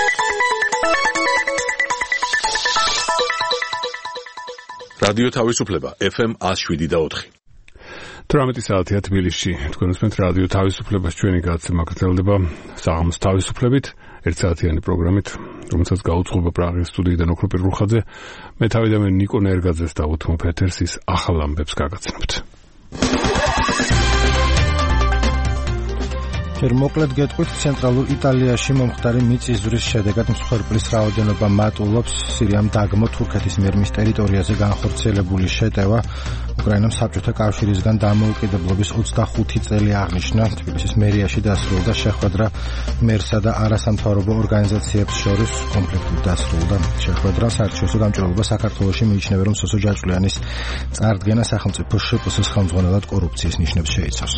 რადიო თავისუფლება FM 107.4. 18 საათია თბილისში. თქვენ უსმენთ რადიო თავისუფლებას, ჩვენი გადაცემა გრძელდება საღამოს თავისუფლებით, 1 საათიანი პროგრამით, რომელსაც გაუძღობა პრაღის სტუდიიდან ოქრო პირღულხაძე. მე თავიდან ნიკო ნერგაძეს და უთმობ ეთერს ის ახალ ამბებს გაგაცნობთ. მოკლედ გეტყვით, ცენტრალურ იტალიაში მომხდარი მიწისძვრის შედეგად მსხვერპლის რაოდენობა მატულობს. სირიამ დაგმო თურქეთის მიერ მის ტერიტორიაზე განხორციელებული შეტევა უკრაინამ საბჭოთა კავშირისგან დამოუკიდებლობის 25 წელი აღნიშნა. თბილისის მერიაში დასრულდა შეხვედრა მერსა და არასამთავრობო ორგანიზაციებს შორის კონფლიქტით დასრულდა. შეხვედრა საერთაშორისო გამჭირვალობა საქართველოში მიიჩნევა, რომ სოსო ჯაჭვლიანის წარდგენა სახელმწიფო შპს ხელმძღვანელად კორუფციის ნიშნებს შეიცავს.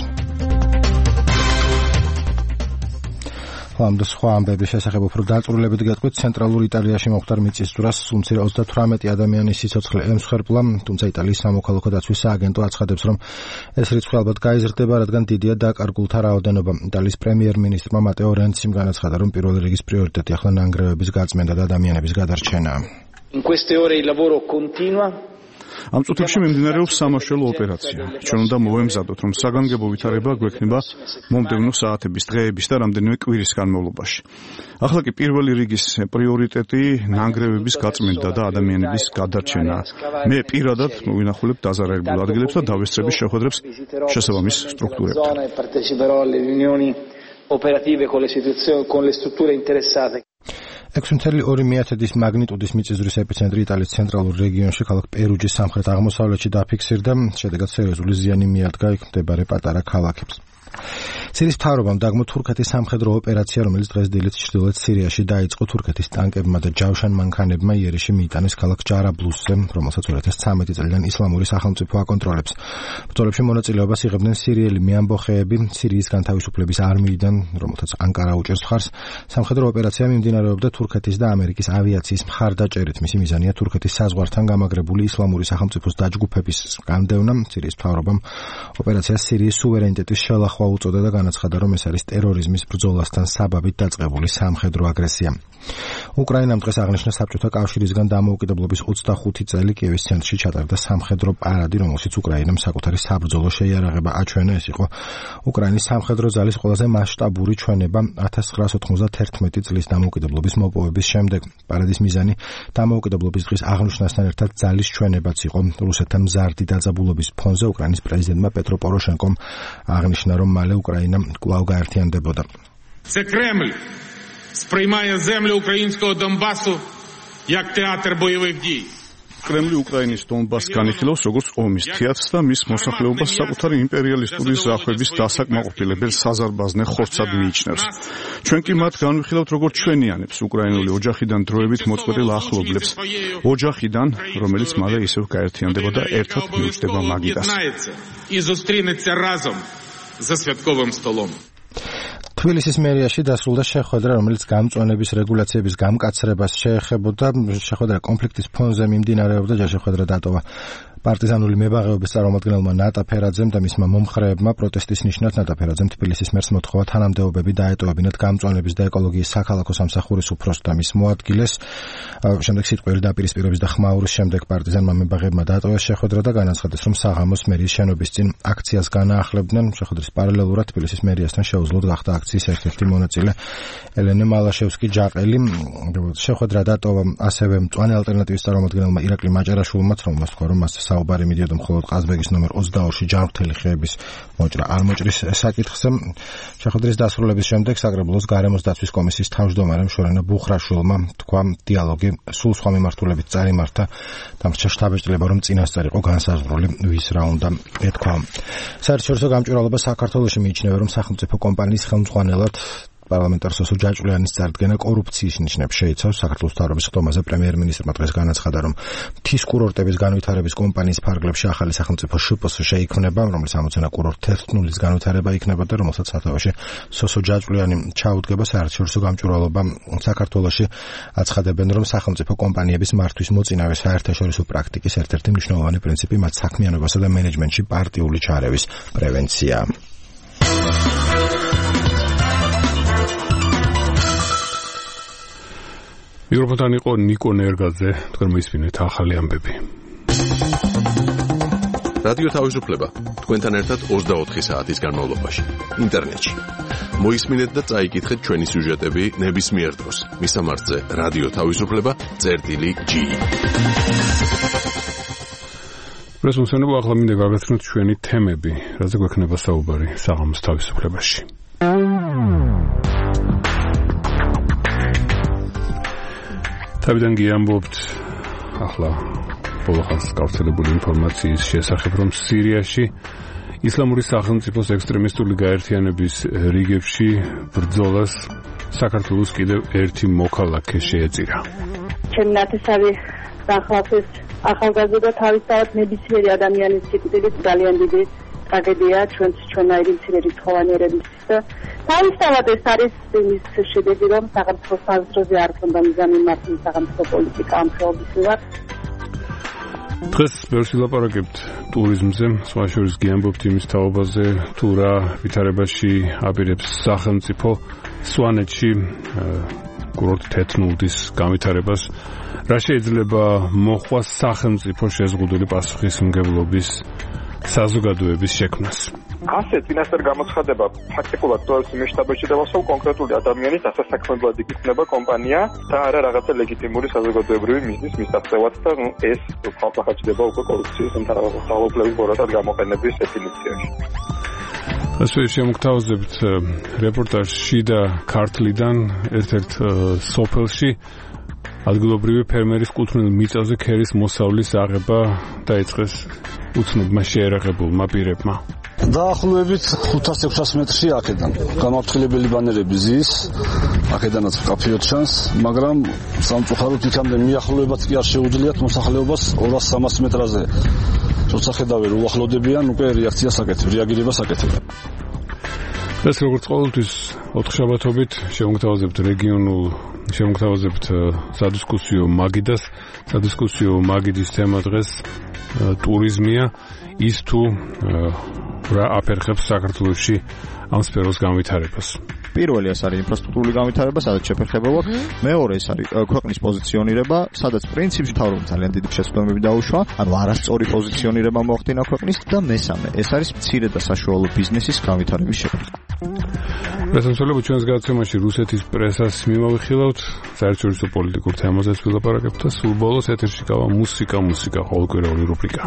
ამ და სხვა ამბების შესახებ უფრო დაწვრილებით გეტყვით, ცენტრალურ იტალიაში მომხდარ მიწისძვრას უმცირე 38 ადამიანის სიცოცხლე ემსხვერპლა, თუმცა იტალიის სამოქალაქო დაცვის სააგენტო აცხადებს, რომ ეს რიცხვი ალბათ გაიზრდება, რადგან დიდია დაკარგულთა რაოდენობა. იტალიის პრემიერ-მინისტრმა მატეო რენციმ განაცხადა, რომ პირველი რიგის პრიორიტეტი ახლა ნანგრევების გაწმენდა და ადამიანების გადარჩენაა. In queste ore il lavoro continua. ამ წუთებში მიმდინარეობს სამაშველო ოპერაცია. ჩვენ უნდა მოვემზადოთ, რომ საგანგებო ვითარება გვექნება მომდევნო საათების, დღეების და რამდენიმე კვირის განმავლობაში. ახლა კი პირველი რიგის პრიორიტეტი ნანგრევების გაწმენდა და ადამიანების გადარჩენაა. მე პირადად მოვინახულებ დაზარალებულ ადგილებს და დავესწრები შეხვედრებს შესაბამის სტრუქტურებთან. ექვსმთელი 2 მაგნიტუდის მიწისძვრის ეპიცენტრი იტალიის ცენტრალურ რეგიონში ქალაქ პერუჯის სამხრეთ-აღმოსავლეთში დაფიქსირდა, შედეგად სერიოზული ზიანი მიადგა იქ მდებარე პატარა ქალაქებს. სირიის მთავრობამ დაგმო თურქეთის სამხედრო ოპერაცია, რომელიც დღეს დილით ჩრდილოეთ სირიაში დაიწყო. თურქეთის ტანკებმა და ჯავშან მანქანებმა იერიში მიიტანეს ქალაქ ჯარაბლუსზე, რომელსაც 2013 წლიდან ისლამური სახელმწიფო აკონტროლებს. ბრძოლებში მონაწილეობას იღებდნენ სირიელი მეამბოხეები სირიის განთავისუფლების არმიიდან, რომელთაც ანკარა უჭერს მხარს. სამხედრო ოპერაცია მიმდინარეობდა თურქეთის და ამერიკის ავიაციის მხარდაჭერით. მისი მიზანია თურქეთის საზღვართან გამაგრებული ისლამური სახელმწიფოს დაჯგუფების განდევნა. სირიის მთავრობამ ოპერაციას სირიის სუვერენიტეტის შელახვა უწოდა და განაცხადა, რომ ეს არის ტერორიზმის ბრძოლასთან საბაბით დაწყებული სამხედრო აგრესია. უკრაინამ დღეს აღნიშნა საბჭოთა კავშირისგან დამოუკიდებლობის 25 წელი. კიევის ცენტრში ჩატარდა სამხედრო პარადი, რომელშიც უკრაინამ საკუთარი საბრძოლო შეიარაღება აჩვენა. ეს იყო უკრაინის სამხედრო ძალის ყველაზე მასშტაბური ჩვენება 1991 წლის დამოუკიდებლობის მოპოვების შემდეგ. პარადის მიზანი დამოუკიდებლობის დღის აღნიშვნასთან ერთად ძალის ჩვენებაც იყო. რუსეთთან მზარდი დაძაბულობის ფონზე უკრაინის პრეზიდენტმა პეტრო პოროშენკომ აღნიშნა, რომ მალე უკრაინა კვლავ გაერთიანდებოდა. Це Кремль сприймає землю українського Донбасу як театр бойових дій. კრემლი უკრაინის დონბასს განიხილავს როგორც ომის თეატრს და მის მოსახლეობას საკუთარი იმპერიალისტური ზახვების დასაკმაყოფილებელ საზარბაზნე ხორცად მიიჩნევს. ჩვენ კი მათ განვიხილავთ როგორც ჩვენიანებს, უკრაინული ოჯახიდან დროებით მოწყვეტილ ახლობლებს. ოჯახიდან, რომელიც მალე ისევ გაერთიანდება და ერთად მიუჩნდება მაგიდას. І зустрінеться разом за святковим столом. თბილისის მერიაში დასრულდა შეხვედრა, რომელიც გამწვანების რეგულაციების გამკაცრებას შეეხებოდა. შეხვედრა კონფლიქტის ფონზე მიმდინარეობდა, შეხვედრა დატოვა პარტიზანული მებაღეობის წარმომადგენელმა ნატა ფერაძემ და მისმა მომხრეებმა. პროტესტის ნიშნად ნატა ფერაძემ თბილისის მერს მოთხოვა თანამდებობები დაეტოვებინათ გამწვანების და ეკოლოგიის საქალაქო სამსახურის უფროსს და მის მოადგილეს. შემდეგ სიტყვიერი დაპირისპირების და ხმაურის შემდეგ პარტიზანმა მებაღეებმა დაატოვეს შეხვედრა და განაცხადეს, რომ საღამოს მერიის შენობის წინ აქციას განაახლებდნენ. შეხვედრის პარალელურად თბილისის მერიასთან შეუძლოდ გახდა აქციის ერთ-ერთი მონაწილე ელენე მალაშევსკი-ჯაყელი. შეხვედრა დატოვა ასევე მწვანე ალტერნატივის წარმომადგენელმა ირაკლი მაჭარაშვილმაც, რომელმაც თქვა, რომ მას საუბარი მიდიოდა მხოლოდ ყაზბეგის ნომერ 22-ში ჯანმრთელი ხეების მოჭრა არ მოჭრის საკითხზე. შეხვედრის დასრულების შემდეგ საკრებულოს გარემოს დაცვის კომისიის თავმჯდომარემ შორენა ბუხრაშვილმა თქვა, დიალოგი სულ სხვა მიმართულებით წარიმართა. დამრჩა შთაბეჭდილება, რომ წინასწარ იყო განსაზღვრული ვის რა უნდა ეთქვა. საერთაშორისო გამჭვირვალობა საქართველოში მიიჩნევა, რომ სახელმწიფო კომპანიის ხელმძღვანელად პარლამენტარ სოსო ჯაჭვლიანის წარდგენა კორუფციის ნიშნებს შეიცავს. საქართველოს მთავრობის ხდომაზე პრემიერ-მინისტრმა დღეს განაცხადა, რომ მთის კურორტების განვითარების კომპანიის ფარგლებში ახალი სახელმწიფო შპს შეიქმნება, რომლის ამოცანა კურორტ 11-ის განვითარება იქნება და რომელსაც სათავეში სოსო ჯაჭვლიანი ჩაუდგება. საერთაშორისო გამჭვირვალობა საქართველოში აცხადებენ, რომ სახელმწიფო კომპანიების მართვის მოწინავე საერთაშორისო პრაქტიკის ერთ-ერთი მნიშვნელოვანი პრინციპი მათ საქმიანობასა და მენეჯმენტში პარტიული ჩარევის პრევენცია. მიკროფონთან იყო ნიკო ნერგაძე, თქვენ მოისმინეთ ახალი ამბები. რადიო თავისუფლება თქვენთან ერთად 24 საათის განმავლობაში ინტერნეტში. მოისმინეთ და წაიკითხეთ ჩვენი სიუჟეტები ნებისმიერ დროს. მისამართზე რადიო თავისუფლება.ge. პრესმოსენებო ახლა მინდა გავაცნოთ ჩვენი თემები, რაზე გვექნება საუბარი საღამოს თავისუფლებაში. თავიდან გიამბობთ ახლა ბოლოს გავრცელებული ინფორმაციის შესახებ, რომ სირიაში ისლამური სახელმწიფოს ექსტრემისტული გაერთიანების რიგებში ბრძოლას საქართველოს კიდევ ერთი მოქალაქე შეეწირა. ჩემი ნათესავი დახლავთვის ახალგაზრდა თავისთავად ნებისმიერი ადამიანის სიკვდილით ძალიან დიდი ტრაგედია ჩვენაირი მცირე რიცხოვანიერებისთვის და თავისთავად ეს არის იმის შედეგი, რომ სახელმწიფოს თავის დროზე არ ქონდა მიზანი მართლის სახელმწიფო პოლიტიკა ამ ხეობის მიმართ. დღეს ბევრს ვილაპარაკებთ ტურიზმზე, სხვა შორის გიამბობთ იმის თაობაზე, თუ რა ვითარებაში აპირებს სახელმწიფო სვანეთში კურორტ თეთნულდის განვითარებას, რა შეიძლება მოხვა სახელმწიფო შეზღუდული პასუხისმგებლობის საზოგადოების შექმნას. ასე წინასწარ გამოცხადება ფაქტიკულად ტურისტ მასშტაბში დავასწავლ კონკრეტული ადამიანის დასასაქმებლად იქნება კომპანია და არა რაღაცა ლეგიტიმური საზოგადოებრივი მიზნის მისაღწევად და ეს ხალხაჩდება უკვე კორუფციის თანხმობის ბოროტად გამოყენების დეფინიციაში. ასე შემოგთავაზებთ რეპორტაჟში და ქართლიდან ერთ-ერთ სოფელში ადგილობრივი ფერმერის კუთვნილ მიწაზე ქერის მოსავლის აღება დაიწყეს უცნობმა შეერაღებულმა პირებმა. დაახლოებით 500-600 მეტრში აქედან გამაფრთხილებელი ბანერები ზის, აქედანაც კაფეო ჩანს, მაგრამ სამწუხაროდ იქამდე მიახლოებაც კი არ შეუძლიათ მოსახლეობას 200-300 მეტრაზე. როცა ხედავენ უახლოვდებიან, უკვე რეაქციას აკეთებ, რეაგირებას აკეთებ. ეს როგორც ყოველთვის 4 შაბათობით შემოგთავაზებთ შემოგთავაზებთ სადისკუსიო მაგიდას. სადისკუსიო მაგიდის თემა დღეს ტურიზმია, ის თუ რა აფერხებს საქართველოში ამ სფეროს განვითარებას. პირველი ეს არის ინფრასტრუქტურული განვითარება, სადაც შეფერხება. მეორე ეს არის ქვეყნის პოზიციონირება, სადაც პრინციპში მთავრობამ ძალიან დიდი შესაბამები დაუშვა, ანუ არასწორი პოზიციონირება მოახდინა ქვეყნის და მესამე ეს არის მცირე და საშუალო ბიზნესის განვითარების შეფერხება. პრესამსახურებო ჩვენს გადაცემაში რუსეთის პრესას მიმოვიხილავთ, საერთაშორისო პოლიტიკურ თემაზეც ვილაპარაკებთ და სულ ბოლოს ეთერში გავა მუსიკა, ყოველკვირეული რუბრიკა.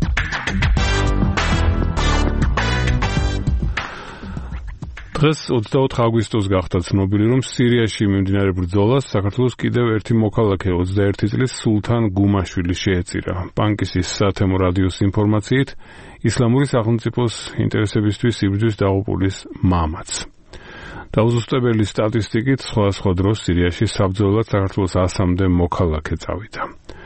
დღეს 24 აგვისტოს გახდა ცნობილი, რომ სირიაში მიმდინარე ბრძოლას საქართველოს კიდევ ერთი მოქალაქე 21 წლის სულთან გუმაშვილი შეეწირა. პანკისის სათემო რადიოს ინფორმაციით, ისლამური სახელმწიფოს ინტერესებისთვის იბრძვის დაღუპულის მამაც. დაუზუსტებელი სტატისტიკით სხვადასხვა დროს სირიაში საბრძოლოდ საქართველოს 100-მდე მოქალაქე წავიდა.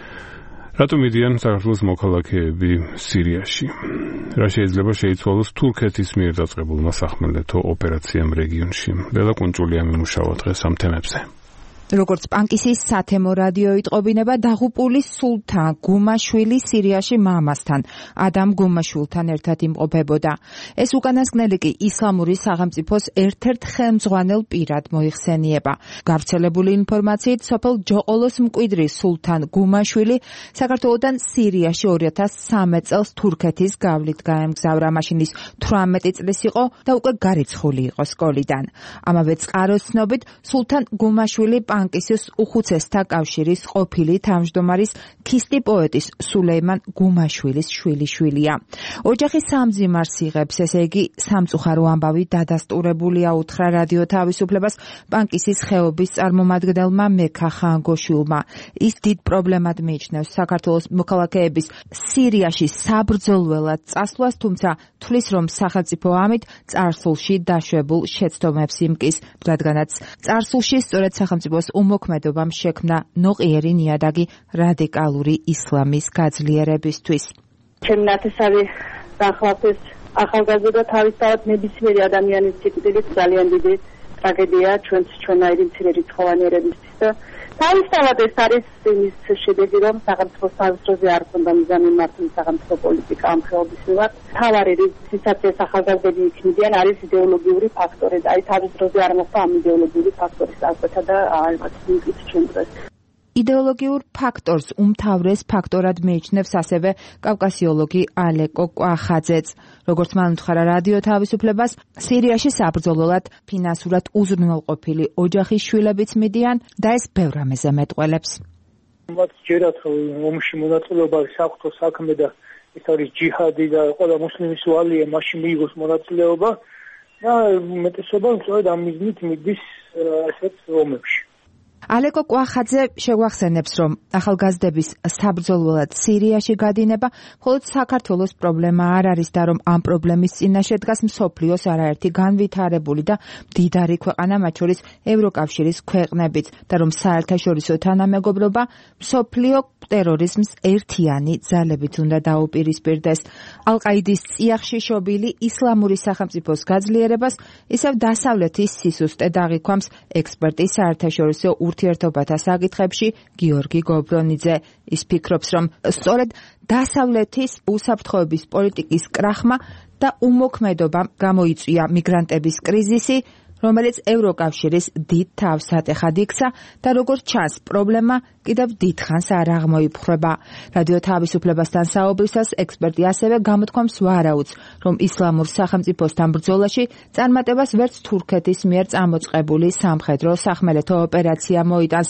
რატომ მიდიან საქართველოს მოქალაქეები სირიაში? რა შეიძლება შეიცვალოს თურქეთის მიერ დაწყებულმა სახმელეთო ოპერაციამ რეგიონში? ლელა კუნჭულია მიმუშავა დღეს ამ თემებზე. როგორც პანკისის სათემო რადიო იტყობინება, დაღუპული სულთან გუმაშვილი სირიაში მამასთან, ადამ გუმაშვილთან ერთად იმყოფებოდა. ეს უკანასკნელი კი ისლამური სახელმწიფოს ერთ-ერთ ხელმძღვანელ პირად მოიხსენიება. გავრცელებული ინფორმაციით, სოფელ ჯოყოლოს მკვიდრი სულთან გუმაშვილი საქართველოდან სირიაში 2013 წელს თურქეთის გავლით გაემგზავრა. მაშინ ის 18 წლის იყო და უკვე გარიცხული იყო სკოლიდან. ამავე წყაროს ცნობით, სულთან გუმაშვილი პანკისის უხუცესთა კავშირის ყოფილი თავმჯდომარის ქისტი პოეტის სულეიმან გუმაშვილის შვილიშვილია. ოჯახი სამძიმარს იღებს, ესე იგი სამწუხარო ამბავი დადასტურებულია, უთხრა რადიო თავისუფლებას პანკისის ხეობის წარმომადგენელმა მექა ხანგოშვილმა. ის დიდ პრობლემად მიიჩნევს საქართველოს მოქალაქეების სირიაში საბრძოლველად წასვლას, თუმცა თვლის, რომ სახელმწიფო ამით წარსულში დაშვებულ შეცდომებს იმკის, რადგანაც წარსულში სწორედ სახელმწიფოს უმოქმედობამ შექმნა ნოყიერი ნიადაგი რადიკალური ისლამის გაძლიერებისთვის. ჩემი ნათესავი დახლავთვის ახალგაზრდა თავისთავად ნებისმიერი ადამიანის სიკვდილით ძალიან დიდი ტრაგედია ჩვენაირი მცირე რიცხოვანიერებისთვის და თავისთავად ეს არის იმის შედეგი, რომ სახელმწიფოს თავის დროზე არ ქონდა მიზანი მართლის სახელმწიფო პოლიტიკა ამ ხეობის მიმართ. მთავარი რისკიც ეს ახალგაზრდები იქნებიან არის იდეოლოგიური ფაქტორი და აი თავის დროზე არ მოხდა ამ იდეოლოგიური ფაქტორის აღკვეთა და ალბათ იმით ჩვენ დღეს იდეოლოგიურ ფაქტორს უმთავრეს ფაქტორად მიიჩნევს ასევე კავკასიოლოგი ალეკო კვახაძეც. როგორც მან უთხრა რადიო თავისუფლებას, სირიაში საბრძოლოდ ფინანსურად უზრუნველყოფილი ოჯახის შვილებიც მიდიან და ეს ბევრ რამეზე მეტყველებს. მათ ჯერათ ომში მონაწილეობა საერთო საქმე და ეს არის ჯიჰადი და ყველა მუსლიმის ვალია მაშინ მიიღოს მონაწილეობა და მეტესობა სწორედ ამ მიზნით მიდის ასეთ ომებში. ალეკო კვახაძე შეგვახსენებს, რომ ახალგაზრდების საბრძოლველად სირიაში გადინება მხოლოდ საქართველოს პრობლემა არ არის და რომ ამ პრობლემის წინაშე დგას მსოფლიოს არაერთი განვითარებული და მდიდარი ქვეყანა, მათ შორის ევროკავშირის ქვეყნებიც, და რომ საერთაშორისო თანამეგობრობა მსოფლიო ტერორიზმს ერთიანი ძალებით უნდა დაუპირისპირდეს. ალ-ყაიდის წიაღში შობილი ისლამური სახელმწიფოს გაძლიერებას ისევ დასავლეთის სისუსტე დაღიქვამს ექსპერტი საერთაშორისო ურთიერთობათა საკითხებში გიორგი გობრონიძე. ის ფიქრობს, რომ სწორედ დასავლეთის უსაფრთხოების პოლიტიკის კრახმა და უმოქმედობამ გამოიწვია მიგრანტების კრიზისი, რომელიც ევროკავშირის დიდ თავს ატეხად იქცა და როგორც ჩანს, პრობლემა კიდევ დიდხანს არ აღმოიფხვრება. რადიო თავისუფლებასთან საუბრისას ექსპერტი ასევე გამოთქვამს ვარაუდს, რომ ისლამურ სახელმწიფოსთან ბრძოლაში წარმატებას ვერც თურქეთის მიერ წამოწყებული სამხედრო სახმელეთო ოპერაცია მოიტანს,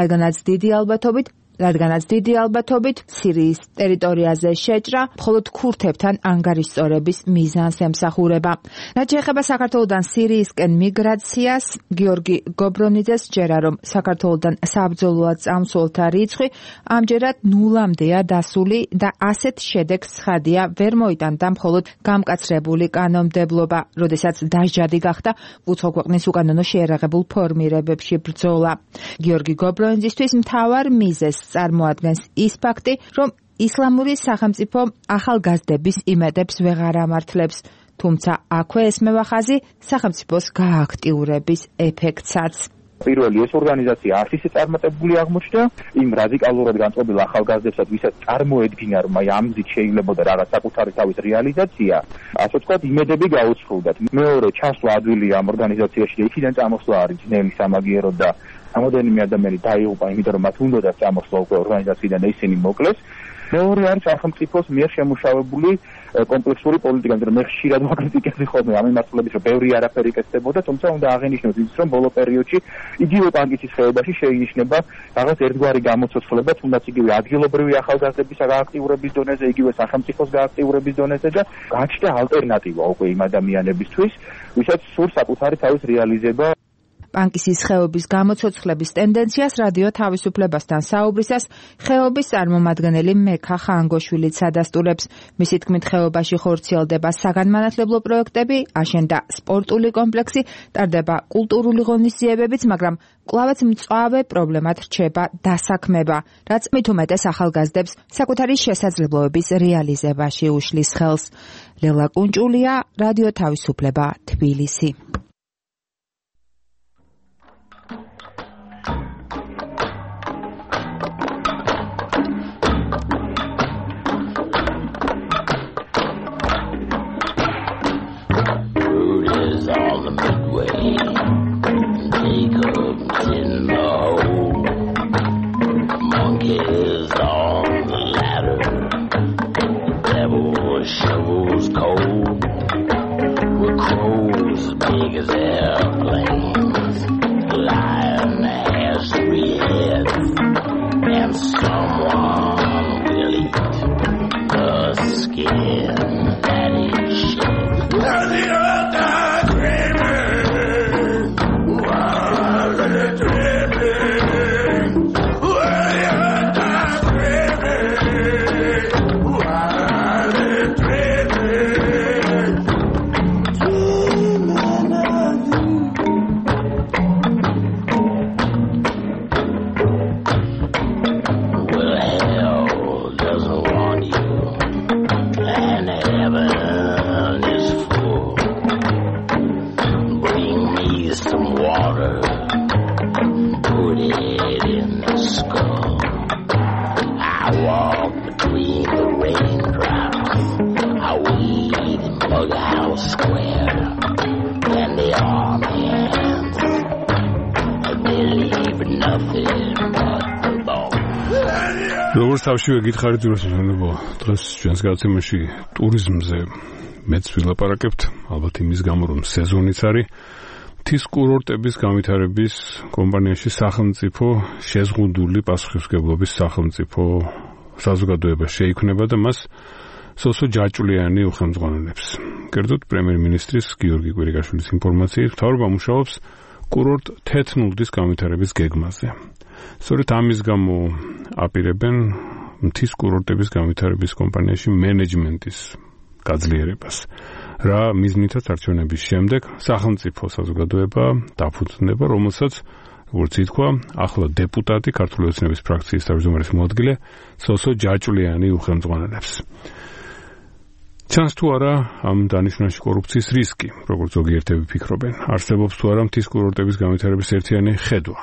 რადგანაც დიდი ალბათობით სირიის ტერიტორიაზე შეჭრა მხოლოდ ქურთებთან ანგარიშწორების მიზანს ემსახურება. რაც შეეხება საქართველოდან სირიისკენ მიგრაციას, გიორგი გობრონიძეს სჯერა, რომ საქართველოდან საბრძოლოად წამსვლელთა რიცხვი ამჯერად ნულამდეა დასული და ასეთ შედეგს ცხადია ვერ მოიტანდა მხოლოდ გამკაცრებული კანონმდებლობა, როდესაც დასჯადი გახდა უცხო ქვეყნის უკანონო შეიარაღებულ ფორმირებებში ბრძოლა. გიორგი გობრონიძისთვის მთავარ მიზეზს წარმოადგენს ის ფაქტი, რომ ისლამური სახელმწიფო ახალგაზრდების იმედებს ვეღარ ამართლებს, თუმცა აქვე ესმევა ხაზი სახელმწიფოს გააქტიურების ეფექტსაც. პირველი ეს ორგანიზაცია არც ისე წარმატებული აღმოჩნდა იმ რადიკალურად განწყობილ ახალგაზრდებსაც, ვისაც წარმოედგინა, რომ აი ამ გზით შეიძლებოდა რაღაც საკუთარი თავის რეალიზაცია, ასე ვთქვათ, იმედები გაუცხლდათ. მეორე ჩასვლა ადვილია ამ ორგანიზაციაში და იქიდან წამოსვლა არის ძნელი სამაგიეროდ და ამოდენიმე ადამიანი დაიღუპა, იმიტომ რომ მათ უნდოდა წამოსვლა უკვე ორგანიზაციიდან და ისინი მოკლეს. მეორე არის სახელმწიფოს მიერ შემუშავებული კომპლექსური პოლიტიკა, მაგრამ მე ხშირად ვაკრიტიკებდი ხოლმე ამ მიმართულებით, რომ ბევრი არაფერი კეთდებოდა, თუმცა უნდა აღინიშნოთ ის, რომ ბოლო პერიოდში იგივე პანკისის ხეობაში შეინიშნება რაღაც ერთგვარი გამოცოცხლება, თუნდაც იგივე ადგილობრივი ახალგაზრდების გააქტიურების დონეზე, იგივე სახელმწიფოს გააქტიურების დონეზე და გაჩნდა ალტერნატივა უკვე იმ ადამიანებისთვის, ვისაც სურს საკუთარი თავის რეალიზება. პანკისის ხეობის გამოცოცხლების ტენდენციას რადიო თავისუფლებასთან საუბრისას ხეობის წარმომადგენელი მექა ხანგოშვილიც ადასტურებს. მისი თქმით, ხეობაში ხორციელდება საგანმანათლებლო პროექტები, აშენდა სპორტული კომპლექსი, ტარდება კულტურული ღონისძიებებიც, მაგრამ კვლავაც მწვავე პრობლემად რჩება დასაქმება, რაც მით უმეტეს ახალგაზრდებს საკუთარი შესაძლებლობების რეალიზებაში უშლის ხელს. ლელა კუნჭულია, რადიო თავისუფლება, თბილისი. Shovels cold with crows as big as airplanes. Lion has 3 heads, and someone will eat the skin that he sheds. While the other dreaming, while they're dreaming, while the other dreaming, while they're dreaming, dreaming of you. Well, hell doesn't want you, and heaven is full. Bring me some water, put it in the skull. I walk between the raindrops, I weed in Bughouse Square, and the army ants, they leave nothing but the ball. როგორც თავშივე გითხარით ძურასმენებო, დღეს ჩვენს გადაცემაში ტურიზმზე მეც ვილაპარაკებთ, ალბათ იმის გამო, რომ სეზონიც არის. მთის კურორტების განვითარების კომპანიაში სახელმწიფო შეზღუდული პასუხისმგებლობის სახელმწიფო საზოგადოება შეიქმნება და მას სოსო ჯაჭულიანი უხელმძღვანელებს. კერძოდ პრემიერ-მინისტრის გიორგი კვირიკაშვილის ინფორმაციით, მთავრობა მუშაობს კურორტ თეთნულდის განვითარების გეგმაზე. სწორედ ამის გამო აპირებენ მთის კურორტების განვითარების კომპანიაში მენეჯმენტის გაძლიერებას. რა მიზნითაც არჩევნების შემდეგ სახელმწიფო საზოგადოება დაფუძნდება, რომელსაც როგორც ითქვა, ახლა დეპუტატი ქართული ოცნების ფრაქციის თავმჯდომარის მოადგილე სოსო ჯაჭულიანი უხელმძღვანელებს. ჩანს თუ არა ამ დანიშვნაში კორუფციის რისკი, როგორც ზოგიერთები ფიქრობენ, არსებობს თუ არა მთის კურორტების განვითარების ერთიანი ხედვა.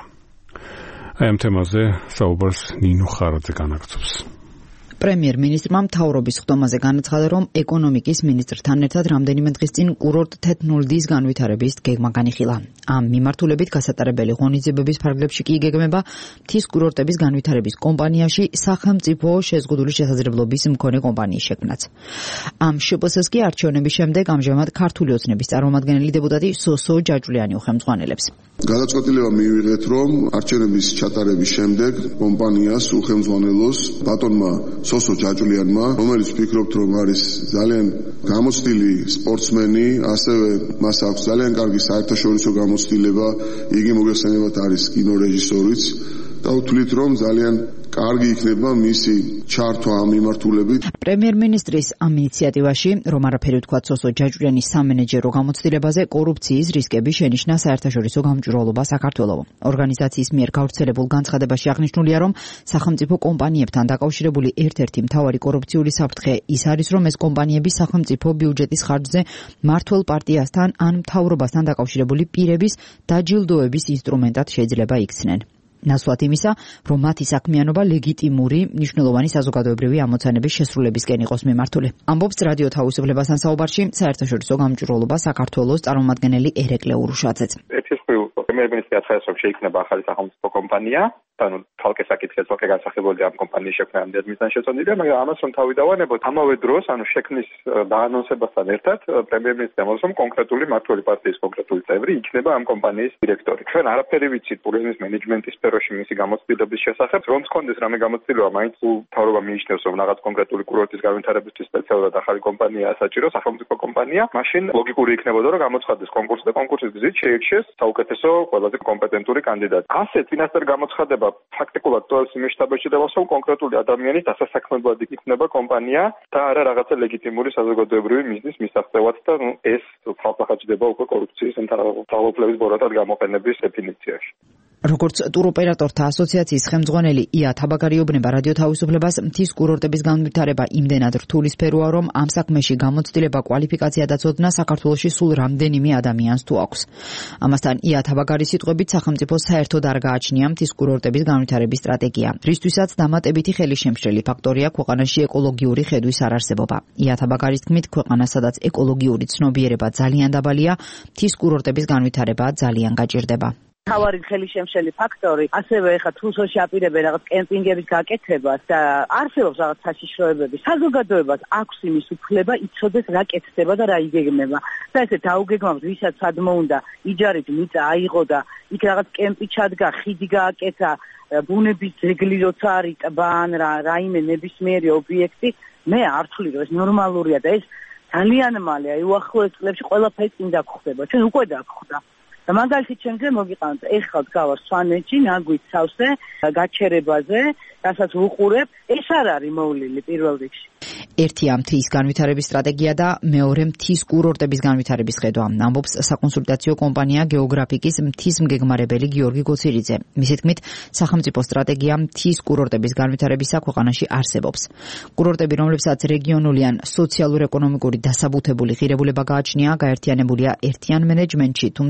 აი ამ თემაზე საუბარს ნინო ხარაძე განაგრძობს. პრემიერ-მინისტრმა მთავრობის ხდომაზე განაცხადა, რომ ეკონომიკის მინისტრთან ერთად რამდენიმე დღის წინ კურორტ თეთნულდის განვითარების გეგმა განიხილა. ამ მიმართულებით გასატარებელი ღონისძიებების ფარგლებში კი იგეგმება მთის კურორტების განვითარების კომპანიაში სახელმწიფო შეზღუდული შესაძლებლობის მქონე კომპანიის შექმნაც. ამ შპს-ს კი არჩევნების შემდეგ ამჟამად ქართული ოცნების წარმომადგენელი დეპუტატი სოსო ჯაჭულიანი უხელმძღვანელებს. გადაწყვეტილება მივიღეთ, რომ არჩევნების ჩატარების შემდეგ კომპანიას უხელმძღვანელოს ბატონმა სოსო ჯაჭულიანმა, რომელიც ვფიქრობთ, რომ არის ძალიან გამოცდილი სპორტსმენი, ასევე მას აქვს ძალიან კარგი საერთაშორისო გამოცდილება, იგი მოგეხსენებათ არის კინორეჟისორიც და ვთვლით, რომ ძალიან კარგი იქნება მისი ჩართვა ამ მიმართულებით. პრემიერ-მინისტრის ამ ინიციატივაში, რომ არაფერი ვთქვათ სოსო ჯაჭულიანის სამენეჯერო გამოცდილებაზე, კორუფციის რისკები შენიშნა საერთაშორისო გამჭვირვალობა საქართველოს. ორგანიზაციის მიერ გავრცელებულ განცხადებაში აღნიშნულია, რომ სახელმწიფო კომპანიებთან დაკავშირებული ერთ-ერთი მთავარი კორუფციული საფრთხე ის არის, რომ ეს კომპანიები სახელმწიფო ბიუჯეტის ხარჯზე მმართველ პარტიასთან ან მთავრობასთან დაკავშირებული პირების დაჯილდოების ინსტრუმენტად შეიძლება იქცნენ. ნაცვლად იმისა, რომ მათი საქმიანობა ლეგიტიმური, მნიშვნელოვანი საზოგადოებრივი ამოცანების შესრულებისკენ იყოს მიმართული. ამბობს რადიო თავისუფლებასთან საუბარში საერთაშორისო გამჭვირვალობა საქართველოს წარმომადგენელი ერეკლე ურუშაძეც. პრემიერ-მინისტრი აცხადებს, რომ შეიქმნება ახალი სახელმწიფო კომპანია, ანუ თალკე საკითხი თალკე განსახილველი ამ კომპანიის შექმნა ამდენ მიზნად შეწონილია, მაგრამ ამას რომ თავი დავანებოთ, ამავე დროს, ანუ შექმნის დაანონსებასთან ერთად, პრემიერ-მინისტრი ამბობს, რომ კონკრეტული მმართველი პარტიის კონკრეტული წევრი იქნება ამ კომპანიის დირექტორი. ჩვენ არაფერი ვიცით ტურიზმის მენეჯმენტის სფეროში მისი გამოცდილების შესახებ, რომ მქონდეს რამე გამოცდილება, მაინც მთავრობა მიიჩნევს, რომ რაღაც კონკრეტული კურორტის განვითარებისთვის სპეციალურად ახალი კომპანიაა საჭირო, სახელმწიფო კომპანია, მაშინ ლოგიკური იქნებოდა, რომ გამოცხადდეს კონკურსი და კონკურსის გზით შეირჩიეს საუკეთესო ყველაზე კომპეტენტური კანდიდატი. ასე წინასწარ გამოცხადება ფაქტიკულად ტოელს იმის შტაბში დევას, რომ კონკრეტული ადამიანის დასასაქმებლად იქნება კომპანია და არა რაღაცა ლეგიტიმური საზოგადოებრივი მიზნის მისაღწევად და ეს ხალხახაჭდება უკვე კორუფციის თავოფლების ბოროტად გამოყენების დეფინიციაში. როგორც ტუროპერატორთა ასოციაციის ხელმძღვანელი ია თაბაგარიობნება რადიო თავისუფლებას, მთის კურორტების განვითარება იმდენად რთული სფეროა, რომ ამ საქმეში გამოცდილება, კვალიფიკაცია და ცოდნა საქართველოში სულ რამდენიმე ადამიანს თუ აქვს. ამასთან ია თაბაგარის სიტყვებით, სახელმწიფო საერთოდ არ გააჩნია მთის კურორტების განვითარების სტრატეგია, რისთვისაც დამატებითი ხელისშემშლელი ფაქტორია ქვეყანაში ეკოლოგიური ხედვის არარსებობა. ია თაბაგარის თქმით, ქვეყანა, სადაც ეკოლოგიური ცნობიერება ძალიან დაბალია, მთის კურორტების განვითარება ძალიან გაჭირდება. თავარი ხელისშემშლელი ფაქტორი, ასევე ეხლა თრუსოში აპირებენ რაღაც კემპინგების გაკეთებას და არსებობს რაღაც საშიშროებები. საზოგადოებას აქვს იმის უფლება იცოდეს რა კეთდება და რა იგეგმება. და ესე დაუგეგმავთ, ვისაც სადმო უნდა იჯარით მიწა აიღო და იქ რაღაც კემპი ჩადგა, ხიდი გააკეთა, ბუნების ძეგლი როცა არის ტბა ან რაიმე ნებისმიერი ობიექტი, მე არ ვთვლი, რომ ეს ნორმალურია და ეს ძალიან მალე, აი უახლოეს წლებში ყველაფერი წინ დაგხვდება. ჩვენ უკვე დაგხვდა. და მაგალითად ჩემზე მოგიყავთ, ეხლა დგავარ სვანეთში, ნაგვით სავსე, გაჩერებაზე, რასაც ვუყურებ, ეს არ არის მოვლილი პირველ რიგში. ერთია მთის განვითარების სტრატეგია და მეორე მთის კურორტების განვითარების ხედვა. ამბობს საკონსულტაციო კომპანია გეოგრაფიკის მთის მგეგმარებელი გიორგი გოცირიძე. მისი თქმით, სახელმწიფო სტრატეგია მთის კურორტების განვითარებისა ქვეყანაში არსებობს. კურორტები, რომლებსაც რეგიონული ან სოციალურ-ეკონომიკური დასაბუთებული ღირებულება გააჩნია, გაერთიანებულია ერთიან მენეჯმენტში, თუმცა ეს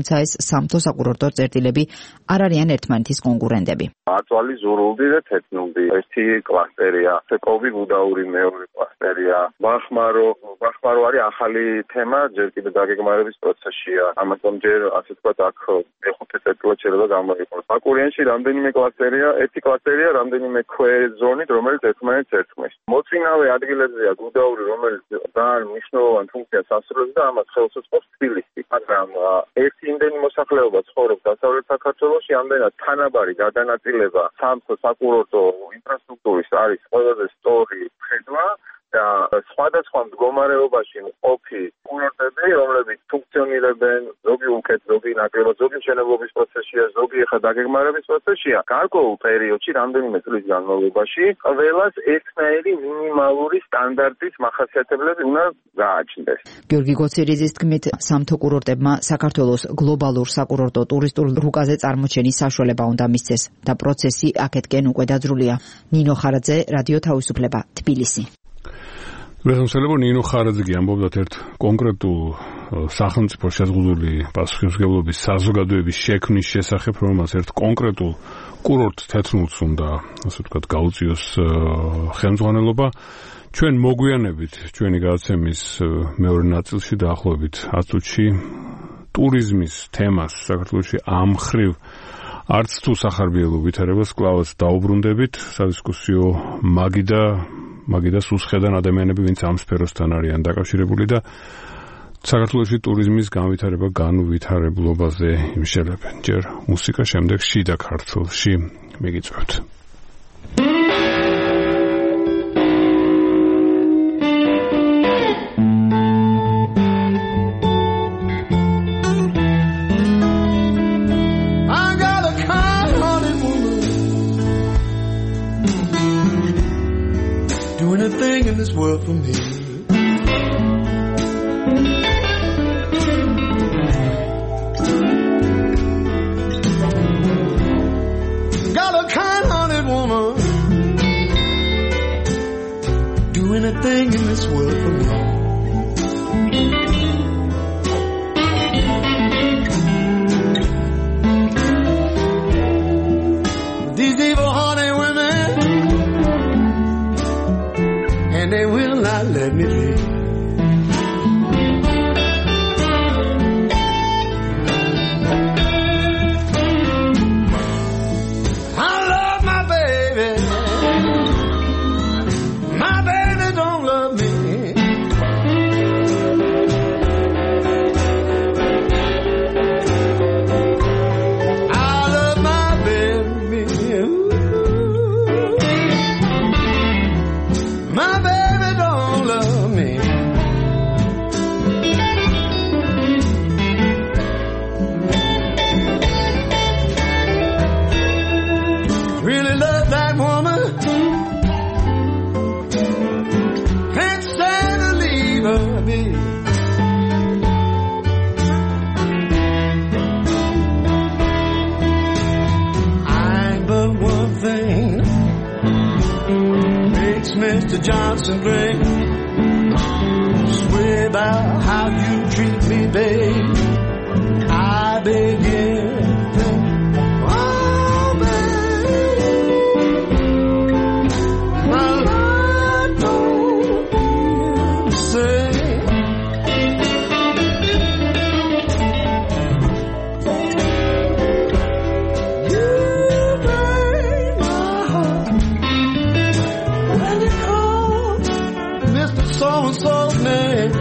სამთო საკურორტო წერტილები არ არიან ერთმანეთის კონკურენტები. აწვალი, ზურულდი და თეთნულდი ერთი კლასტერია, სეკოვი, გუდაური მეორე კლასტერია. ბახმარო არის ახალი თემა, ჯერ კიდე დაგეგმარების პროცესშია. ამიტომ ჯერ ასე ვთქვათ აქ მეხუთე წერტილად შეიძლება გამოიყენოს. საკურიანში რამდენიმე კლასტერია, ერთი კლასტერია რამდენიმე ქვეზონით, რომელიც ერთმანეთს ერწყმის. მოწინავე ადგილებზეა გუდაური, რომელიც ძალიან მნიშვნელოვან ფუნქციას ასრულებს და ამას ხელს უწყობს თბილისი. მაგრამ ერთი იმდენი მოსახლეობა ცხოვრობს დასავლეთ საქართველოში, ამდენად თანაბარი გადანაწილება სამთო საკურორტო ინფრასტრუქტურის არის ყველაზე სწორი ხედვა და სხვადასხვა მდგომარეობაში მყოფი კურორტები, რომლებიც ფუნქციონირებენ, ზოგი უკეთ, ზოგი ნაკლებად, ზოგი მშენებლობის პროცესშია, ზოგი ახლა დაგეგმარების პროცესშია. გარკვეულ პერიოდში, რამდენიმე წლის განმავლობაში, ყველას ერთნაირი მინიმალური სტანდარტის მახასიათებლები უნდა გააჩნდეს. გიორგი გოცირიძის თქმით, სამთო კურორტებმა საქართველოს გლობალურ საკურორტო ტურისტულ რუკაზე წარმოჩენის საშუალება უნდა მისცეს და პროცესი აქეთკენ უკვე დაძრულია. ნინო ხარაძე, რადიო თავისუფლება, თბილისი. გასამსლებო ნინო ხარაძე ამბობდა ერთ კონკრეტულ სახელმწიფო შეზღუდული პასუხისმგებლობის საზოგადოების შექმნის შესახებ, რომელსაც ერთ კონკრეტულ კურორტ თეთრნულს უნდა, ასე ვთქვათ, გაუწიოს ხელმძღვანელობა. ჩვენ მოგვიანებით ჩვენი გადაცემის მეორე ნაწილში დაახლოებით 10 წუთში ტურიზმის თემას საქართველოში ამ ხრივ არც თუ სახარბიელო ვითარებას კლავაც დაუბრუნდებით. სადისკუსიო მაგიდას უსხედან ადამიანები, ვინც ამ სფეროსთან არიან დაკავშირებული და საქართველოში ტურიზმის განვითარება განუვითარებლობაზე იმშელებენ. ჯერ მუსიკა, შემდეგ შიდა ქართულში მიგიწევთ. This world for me. Got a kind-hearted woman, do anything in this world for me. These evil-hearted women, and they will not let me be. I love my baby. My baby don't love me. I love my baby. My baby don't love me. Really love that woman. Can't stand to leave her, baby. I but one thing makes Mr. Johnson great. Swear about how you treat me, babe. I begin to think, oh, babe, my life don't feel the same. You break my heart when you call Mr. So-and-so's name.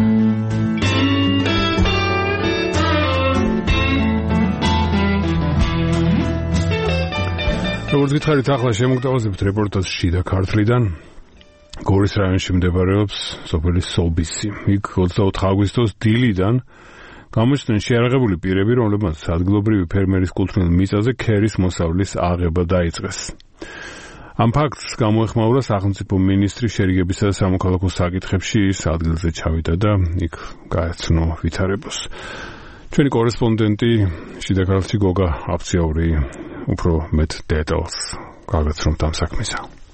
როგორც გითხარით, ახლა შემოგთავაზებთ რეპორტაჟს შიდა ქართლიდან. გორის რაიონში მდებარეობს სოფელი სობისი. იქ 24 აგვისტოს დილიდან გამოჩნდნენ შეიარაღებული პირები, რომლებმაც ადგილობრივი ფერმერის კუთვნილ მიწაზე ქერის მოსავლის აღება დაიწყეს. ამ ფაქტს გამოეხმაურა სახელმწიფო მინისტრი შერიგებისა და სამოქალაქო საკითხებში, ის ადგილზე ჩავიდა და იქ გაეცნო ვითარებას. ჩვენი კორესპონდენტი შიდა ქართლში გოგა აფციაური უფრო მეტ დეტალს გაგაცნობთ ამ საქმისა.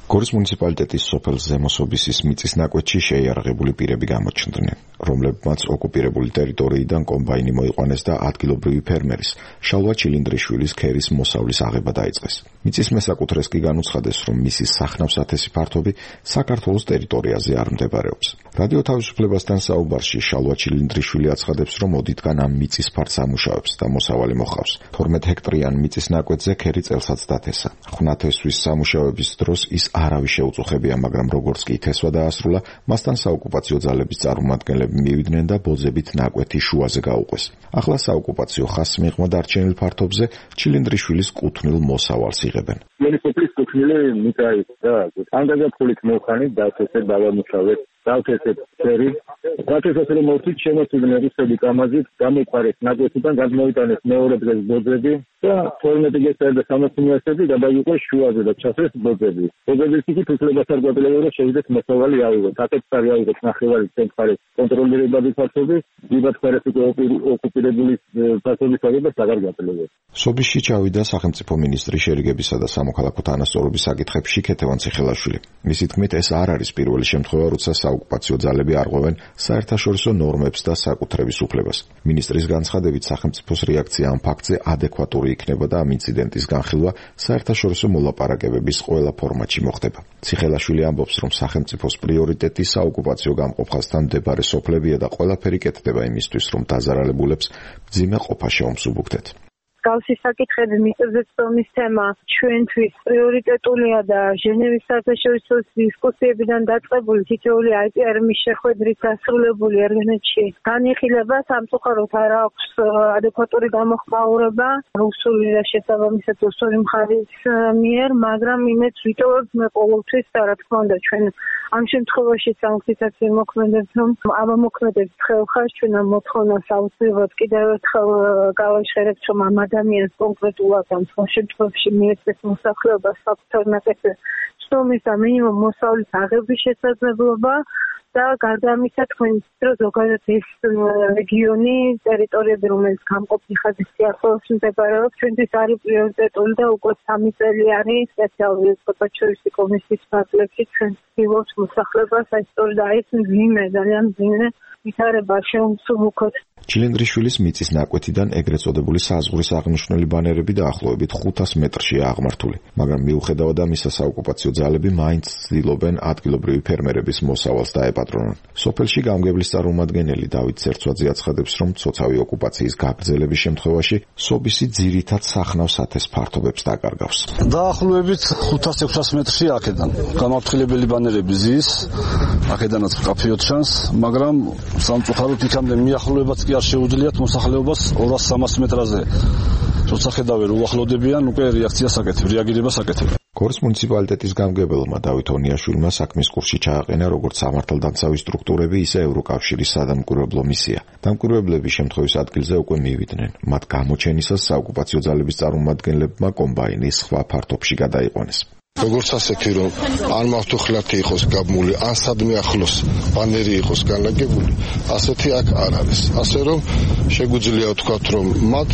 გორის მუნიციპალიტეტის სოფელ ზემოსობისის მიწის ნაკვეთში შეიარაღებული პირები გამოჩნდნენ, რომლებმაც ოკუპირებული ტერიტორიიდან კომბაინი მოიყვანეს და ადგილობრივი ფერმერის შალვა ჩილინდრიშვილის ქერის მოსავლის აღება დაიწყეს. მიწის მესაკუთრეს კი განუცხადეს, რომ მისი სახნავ-სათესი ფართობი საქართველოს ტერიტორიაზე არ მდებარეობს. რადიო თავისუფლებასთან საუბარში შალვა ჩილინდრიშვილი აცხადებს, რომ ოდითგან ამ მიწის ფართს ამუშავებს და მოსავალი მოყავს. 12 ჰექტრიან მიწის ნაკვეთზე ქერი წელსაც დათესა. ხვნათესვის სამუშაოების დროს ის არავის შეუწუხებია, მაგრამ როგორც კი თესვა დაასრულა, მასთან საოკუპაციო ძალების წარმომადგენლები მივიდნენ და ბოძებით ნაკვეთი შუაზე გაუყვეს. ახლა საოკუპაციო ხაზს მიღმა დარჩენილ ფართობზე ჩილინდრიშვილის კუთვნილ მოსავალს იღებენ. მუნიციპალიტეტის კუთვნილი მიწა იყო და ანდაგაფულით მოხანით დათესეთ დავამუშავეთ დავთესეთ ფერი დათესეთ რომ მოვთით შემოსიდნენ რუსები კამაზით გამოიყარეს ნაკვეთიდან გადმოიტანეს მეორე დღეს ბოძები და 12 გესტერი და 300 მეტრები გადაიყვეს შუაზე და ჩასეს ბოძები. ბოძების იქით უფლებას არ გვაძლევდა რომ შეიძლება მოსავალი ავიღოთ. 10 ჰექტარი ავიღოთ ნახევარი ცენტრალურ კონტროლირებადი ფართობი, დიბათქარეს ოკუპირებული ფართობის აღებას აღარ გვაძლევდა. სობისში ჩავიდა სახელმწიფო მინისტრი შერიგებისა და სამოქალაქო თანასწორობის საკითხებში ქეთევან ციხელაშვილი. მისი თქმით, ეს არ არის პირველი შემთხვევა, როცა საოკუპაციო ძალები არღვევენ საერთაშორისო ნორმებს და საკუთრების უფლებას. მინისტრის განცხადებით, სახელმწიფოს რეაქცია ამ ფაქტზე ადეკვატური იქნება და ამ ინციდენტის განხილვა საერთაშორისო მოლაპარაკებების ყველა ფორმატში მოხდება. ციხელაშვილი ამბობს, რომ სახელმწიფოს პრიორიტეტი საოკუპაციო გამყოფასთან მდებარე სოფლებია და ყველაფერი კეთდება იმისთვის, რომ დაზარალებულებს მძიმე ყოფა შეუმსუბუქდეთ. Გავსი საკითხები მიწების თემა ჩვენთვის პრიორიტეტულია და ჟენევის საერთაშორისო დისკუსიებიდან დაწყებული თითოეული IPR-ის შეხვედრით დასრულებული ერგენეთში განიხილება სამწუხაროდ არ აქვს ადეკვატური გამოხმაურება რუსული და შესაბამისად რუსული მხარის მიერ, მაგრამ იმედს ვიტოვებ მე ყოველთვის და რა თქმა უნდა ჩვენ ამ შემთხვევაში სანქციაციო მოქმედებს რომ ამოქმედებს ხელხარს ჩვენ ამ მოთხოვნას აუცილებლად კიდევ ერთხელ გავაჟღერებთ რომ ამ ადამიანს კონკრეტულად ამ შემთხვევაში მიეცეს მოსახლეობას საკუთარ ნაკეთზე ცნობის და მინიმუმ მოსავლის აღების შესაძლებლობა და გარდა ამისა თქვენ იცით რომ ზოგადად ეს რეგიონი ტერიტორიები რომელიც გამყოფი ხაზის სიახლოვეს მდებარეობს ჩვენთვის არის პრიორიტეტული და უკვე 3 წელი არის სპეციალური საერთაშორისო კომისიის ფარგლებში ჩვენ ვცდილობთ მოსახლეობას აი სწორედ ეს მძიმე ძალიან მძიმე ვითარება შეუმსუბუქოთ. ჩილინდრიშვილის მიწის ნაკვეთიდან ეგრეთ წოდებული საზღვრის აღნიშნული ბანერები დაახლოებით 500 მეტრშია აღმართული, მაგრამ მიუხედავად ამისა საოკუპაციო ძალები მაინც ცდილობენ ადგილობრივი ფერმერების მოსავალს დაეპატრონონ. სოფელში გამგებლის წარმომადგენელი დავით ცერცვაძე აცხადებს, რომ ცოცავი ოკუპაციის გაგრძელების შემთხვევაში სობისი ძირითად სახნავ-სათეს ფართობებს დაკარგავს. დაახლოებით 500-600 მეტრში აქედან გამაფრთხილებელი ბანერები ზის, აქედანაც მკაფიოდ ჩანს, მაგრამ სამწუხაროდ იქამდე მიახლოებაც კი არ შეუძლიათ მოსახლეობას 200-300 მეტრაზე. როცა ხედავენ უახლოვდებიან, უკვე რეაქციას აკეთებ, რეაგირებას აკეთებ. გორის მუნიციპალიტეტის გამგებელმა დავით ონიაშვილმა საქმის კურსში ჩააყენა როგორც სამართალდამცავი სტრუქტურები, ისე ევროკავშირის სადამკვირვებლო მისია. დამკვირვებლები შემთხვევის ადგილზე უკვე მივიდნენ. მათ გამოჩენისას საოკუპაციო ძალების წარმომადგენლებმა კომბაინი სხვა ფართობში გადაიყვანეს. როგორც ასეთი რომ ან მავთუხლათი იყოს გაბმული, ან სადმე ახლოს ბანერი იყოს განლაგებული, ასეთი აქ არ არის. ასე რომ შეგვიძლია ვთქვათ, რომ მათ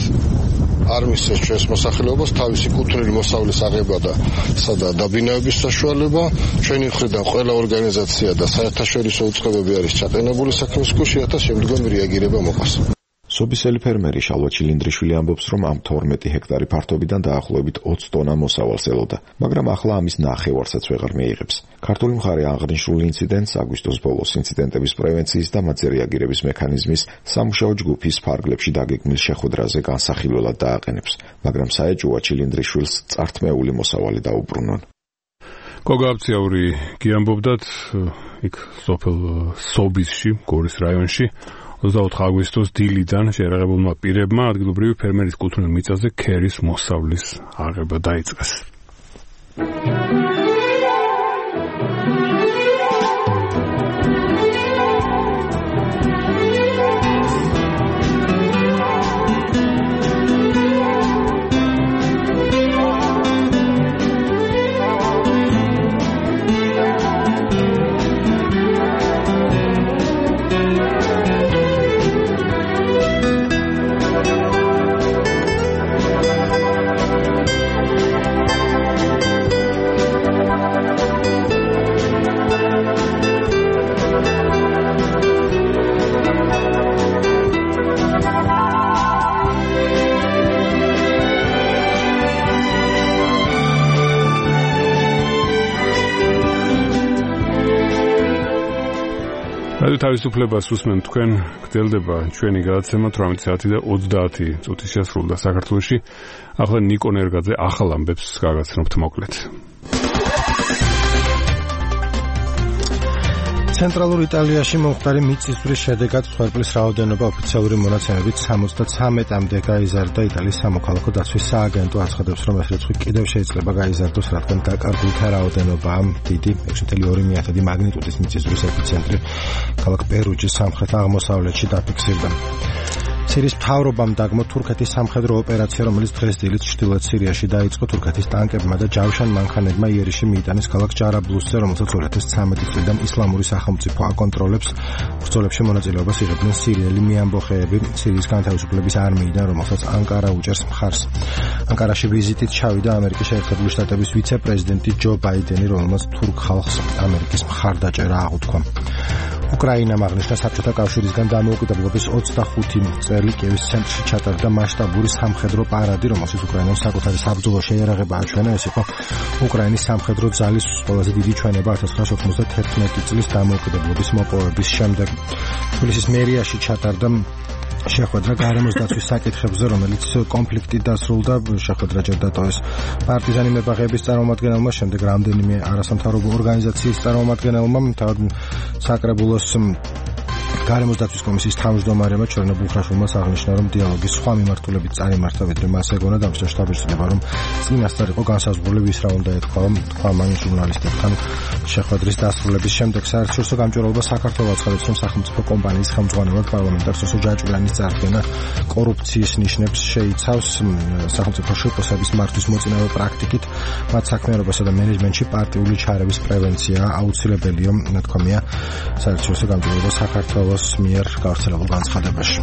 არ მისცეს ჩვენს მოსახლეობას თავისი კუთვნილი მოსავლის აღება და დაბინავების საშუალება. ჩვენი მხრიდან ყველა ორგანიზაცია და საერთაშორისო უწყებები არის ჩაყენებული საქმის კურსში, რათა შემდგომი რეაგირება მოყოს. სობისელი ფერმერი შალვა ჩილინდრიშვილი ამბობს, რომ ამ 12 ჰექტარი ფართობიდან დაახლოებით 20 ტონა მოსავალს ელოდა, მაგრამ ახლა ამის ნახევარსაც ვეღარ მიიღებს. ქართული მხარე აღნიშნულ ინციდენტს აგვისტოს ბოლოს ინციდენტების პრევენციის და მათზე რეაგირების მექანიზმის სამუშაო ჯგუფის ფარგლებში დაგეგმილ შეხვედრაზე განსახილველად დააყენებს, მაგრამ საეჭვოა ჩილინდრიშვილს წართმეული მოსავალი დაუბრუნონ. კოგაბციური გიამბობდათ იქ სოფელ სობისში, გორის რაიონში 24 აგვისტოს დილიდან შეიარაღებულმა პირებმა ადგილობრივი ფერმერის კუთვნილ მიწაზე ქერის მოსავლის აღება დაიწყეს. რადიო თავისუფლებას უსმენთ თქვენ, გრძელდება ჩვენი გადაცემა 18 საათი და 30 წუთი შესრულდა საქართველოში. ახლა ნიკო ნერგაძე ახალ ამბებს გაგაცნობთ მოკლედ. ცენტრალურ იტალიაში მომხდარი მიწისძვრის შედეგად მსხვერპლის რაოდენობა ოფიციალური მონაცემებით 73-მდე გაიზარდა. იტალიის სამოქალაქო დაცვის სააგენტო აცხადებს, რომ ეს რიცხვი კიდევ შეიძლება გაიზარდოს, რადგან დაკარგულთა რაოდენობაა დიდი 6.2 მიათადი მაგნიტუდის მიწისძვრის ეპიცენტრი ქალაქ პერუჯის სამხრეთ-აღმოსავლეთში დაფიქსირდა. სირიის მთავრობამ დაგმო თურქეთის სამხედრო ოპერაცია, რომელიც დღეს დილით ჩრდილოეთ სირიაში დაიწყო. თურქეთის ტანკებმა და ჯავშან მანქანებმა იერიში მიიტანეს ქალაქ ჯარაბლუსზე, რომელსაც 2013 წლიდან ისლამური სახელმწიფო აკონტროლებს. ბრძოლებში მონაწილეობას იღებდნენ სირიელი მეამბოხეები სირიის განთავისუფლების არმიიდან, რომელსაც ანკარა უჭერს მხარს. ანკარაში ვიზიტით ჩავიდა ამერიკის შეერთებული შტატების ვიცე-პრეზიდენტი ჯო ბაიდენი, რომელმაც თურქ ხალხს ამერიკის მხარდაჭერა აღუთქვა. უკრაინამ აღნიშნა საბჭოთა კავშირისგან დამოუკიდებლობის 25 წელი კიევის ცენტრში ჩატარდა მასშტაბური სამხედრო პარადი, რომელშიც უკრაინამ საკუთარი საბრძოლო შეიარაღება აჩვენა. ეს იყო უკრაინის სამხედრო ძალის ყველაზე დიდი ჩვენება 1991 წლის დამოუკიდებლობის მოპოვების შემდეგ. თბილისის მერიაში ჩატარდა შეხვედრა გარემოს დაცვის საკითხებზე, რომელიც კონფლიქტით დასრულდა. შეხვედრა ჯერ დატოვეს პარტიზანი მებაღეების წარმომადგენელმა, შემდეგ რამდენიმე არასამთავრობო ორგანიზაციის წარმომადგენელმა, თავად საკრებულოს გარემოს დაცვის კომისიის თავმჯდომარემ ჩორნო ბუხრაშვილმა აღნიშნა, რომ დიალოგის სხვა მიმართულებით წარიმართა, ვიდრე მას ეგონა დამსჯა შტაბის წევა, რომ წინასწარ იყო განსაზღვრული ვის რა უნდა ეთქვა მან ჟურნალისტებთან შეხვედრის დასრულების შემდეგ. საერთაშორისო გამჭვირვალობა საქართველოს აცხადებს, რომ სახელმწიფო კომპანიის ხელმძღვანელად პარლამენტარს ოსო ჯაჭვიანის წარდგენა კორუფციის ნიშნებს შეიცავს. სახელმწიფო შეკოსების მართვის მოწინავე პრაქტიკით მათ საქმიანობასა და მენეჯმენტში პარტიული ჩარევის პრევენცია აუცილებელია, ნათქვამია საერთაშორისო გამჭვირვალობა საქართველოს მიერ გავრცელებულ განცხადებაში.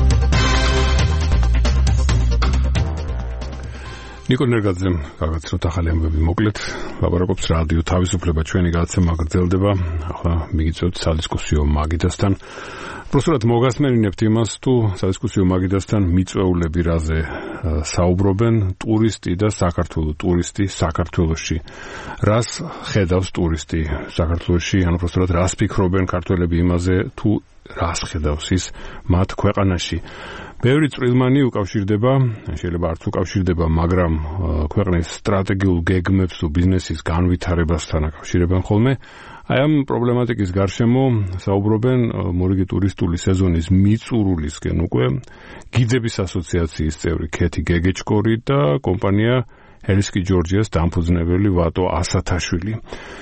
ნიკო ნერგაძემ გაგაცნოთ ახალი ამბები მოკლედ. ლაპარაკობს რადიო თავისუფლება, ჩვენი გადაცემა გრძელდება. ახლა მიგიწევთ სადისკუსიო მაგიდასთან. პროსტად მოგასმენინებთ იმას, თუ სადისკუსიო მაგიდასთან მიწვეულები რაზე საუბრობენ, ტურისტი და საქართველო, ტურისტი საქართველოში. რას ხედავს ტურისტი საქართველოში, ანუ პროსტად რას ფიქრობენ ქართველები იმაზე, თუ რას ხედავს ის მათ ქვეყანაში. ბევრი წვრილმანი უკავშირდება, შეიძლება არც უკავშირდება, მაგრამ ქვეყნის სტრატეგიულ გეგმებს თუ ბიზნესის განვითარებასთან აკავშირებენ ხოლმე. აი ამ პრობლემატიკის გარშემო საუბრობენ მორიგი ტურისტული სეზონის მიწურულისკენ უკვე გიძების ასოციაციის წევრი ქეთი გეგეჭკორი და კომპანია ჰელსკი ჯორჯიას დამფუძნებელი ვატო ასათაშვილი.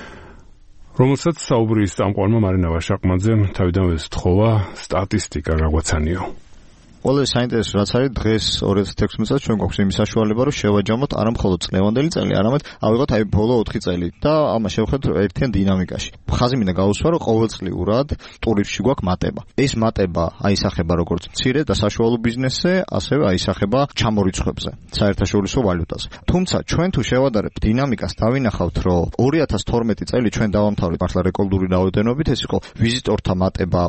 რომელსაც საუბრის წამყვანმა მარინა ვაშაყმაძემ თავიდანვე სთხოვა სტატისტიკა გაგვაცანიო. ყველაზე საინტერესო რაც არის დღეს 2016 წელს ჩვენ გვაქვს იმის საშუალება რომ შევაჯამოთ არა მხოლოდ წლევანდელი წელი, არამედ ავიღოთ აი ბოლო 4 წელი და ამას შევხედოთ ერთიან დინამიკაში. ხაზი მინდა გაუსვა რომ ყოველწლიურად ტურისტში გვაქვს მატება. ეს მატება აისახება როგორც მცირე და საშუალო ბიზნესზე, ასევე აისახება ჩამორიცხვებზე, საერთაშორისო ვალუტაზე. თუმცა ჩვენ თუ შევადარებთ დინამიკას, დავინახავთ რომ 2012 წელი ჩვენ დავამთავრეთ მართლა რეკორდული რაოდენობით, ეს იყო ვიზიტორთა მატება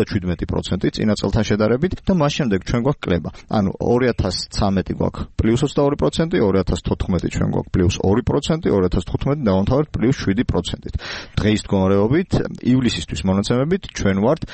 57% წინა წელთან შედარებით და მას შემდეგ ჩვენ გვაქვს კლება. ანუ 2013 გვაქვს +22%, 2014 ჩვენ გვაქვს +2%, 2015 დავამთავრეთ +7%. დღეის მდგომარეობით ივლისისთვის მონაცემებით ჩვენ ვართ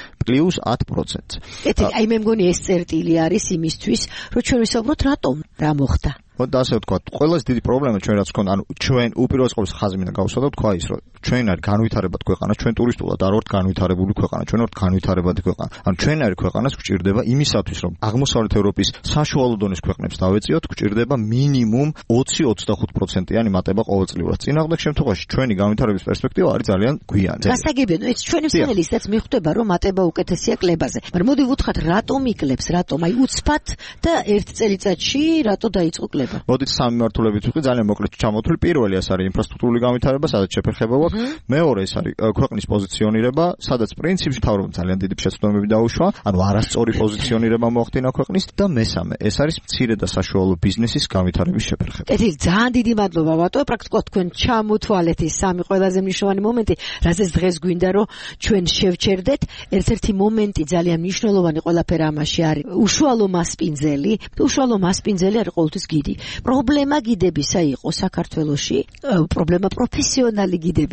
+10%. აი მე მგონი ეს წერტილი არის იმისთვის, რომ ჩვენ ვისაუბროთ რატომ, რა მოხდა. და ასე ვთქვათ, ყველაზე დიდი პრობლემა ჩვენ რაც გვქონდა, ანუ ჩვენ უპირველეს ყოვლისა ხაზი მინდა გავუსვა და ვთქვა ის, რომ ჩვენ არის განვითარებად ქვეყანა, ჩვენ ტურისტულად არ ვართ განვითარებული ქვეყანა, ჩვენ ვართ განვითარებადი ქვეყანა. ანუ ჩვენ არის ქვეყანას გვჭირდება იმისათვის, რომ აღმოსავლეთ ევროპის საშუალო დონის ქვეყნებს დავეწიოთ, გვჭირდება მინიმუმ 20-25%-იანი მატება ყოველწლიურად. წინააღმდეგ შემთხვევაში ჩვენი განვითარების პერსპექტივა არის ძალიან გვიანი. გასაგებია, ეს ჩვენი მსმენელისთაც მიხვდება, რომ მატება უკეთესია კლებაზე. მაგრამ მოდი ვუთხრათ, რატომ იკლებს, რატომ? აი უცბად და ერთ წელიწადში რატო დაიწყო კლება? მოდით სამი მართულებით ვიყი ძალიან მოკლედ ჩამოთვლი. პირველი ეს არის ინფრასტრუქტურული განვითარება, სადაც შეფერხება გვაქვს. მეორე ეს არის ქვეყნის პოზიციონირება, სადაც პრინციპში მთავრობამ ძალიან დიდი შეცდომები დაუშვა, ანუ არასწორი პოზიციონირება მოახდინა ქვეყნის და მესამე ეს არის მცირე და საშუალო ბიზნესის განვითარების შეფერხება. კეთილი, ძალიან დიდი მადლობა ვატო, პრაქტიკულად თქვენ ჩამოთვალეთ ის სამი ყველაზე მნიშვნელოვანი მომენტი, რასაც დღეს გვინდა რომ ჩვენ შევჩერდეთ. ერთ-ერთი მომენტი ძალიან მნიშვნელოვანი ყველაფერ ამაში არის უშუალო მასპინძელი. უშუალო მასპინძელი არის ყოველთვის გიდი. პრობლემა გიდებისა იყო საქართველოში, პრობლემა პროფესიონალი გიდებისა.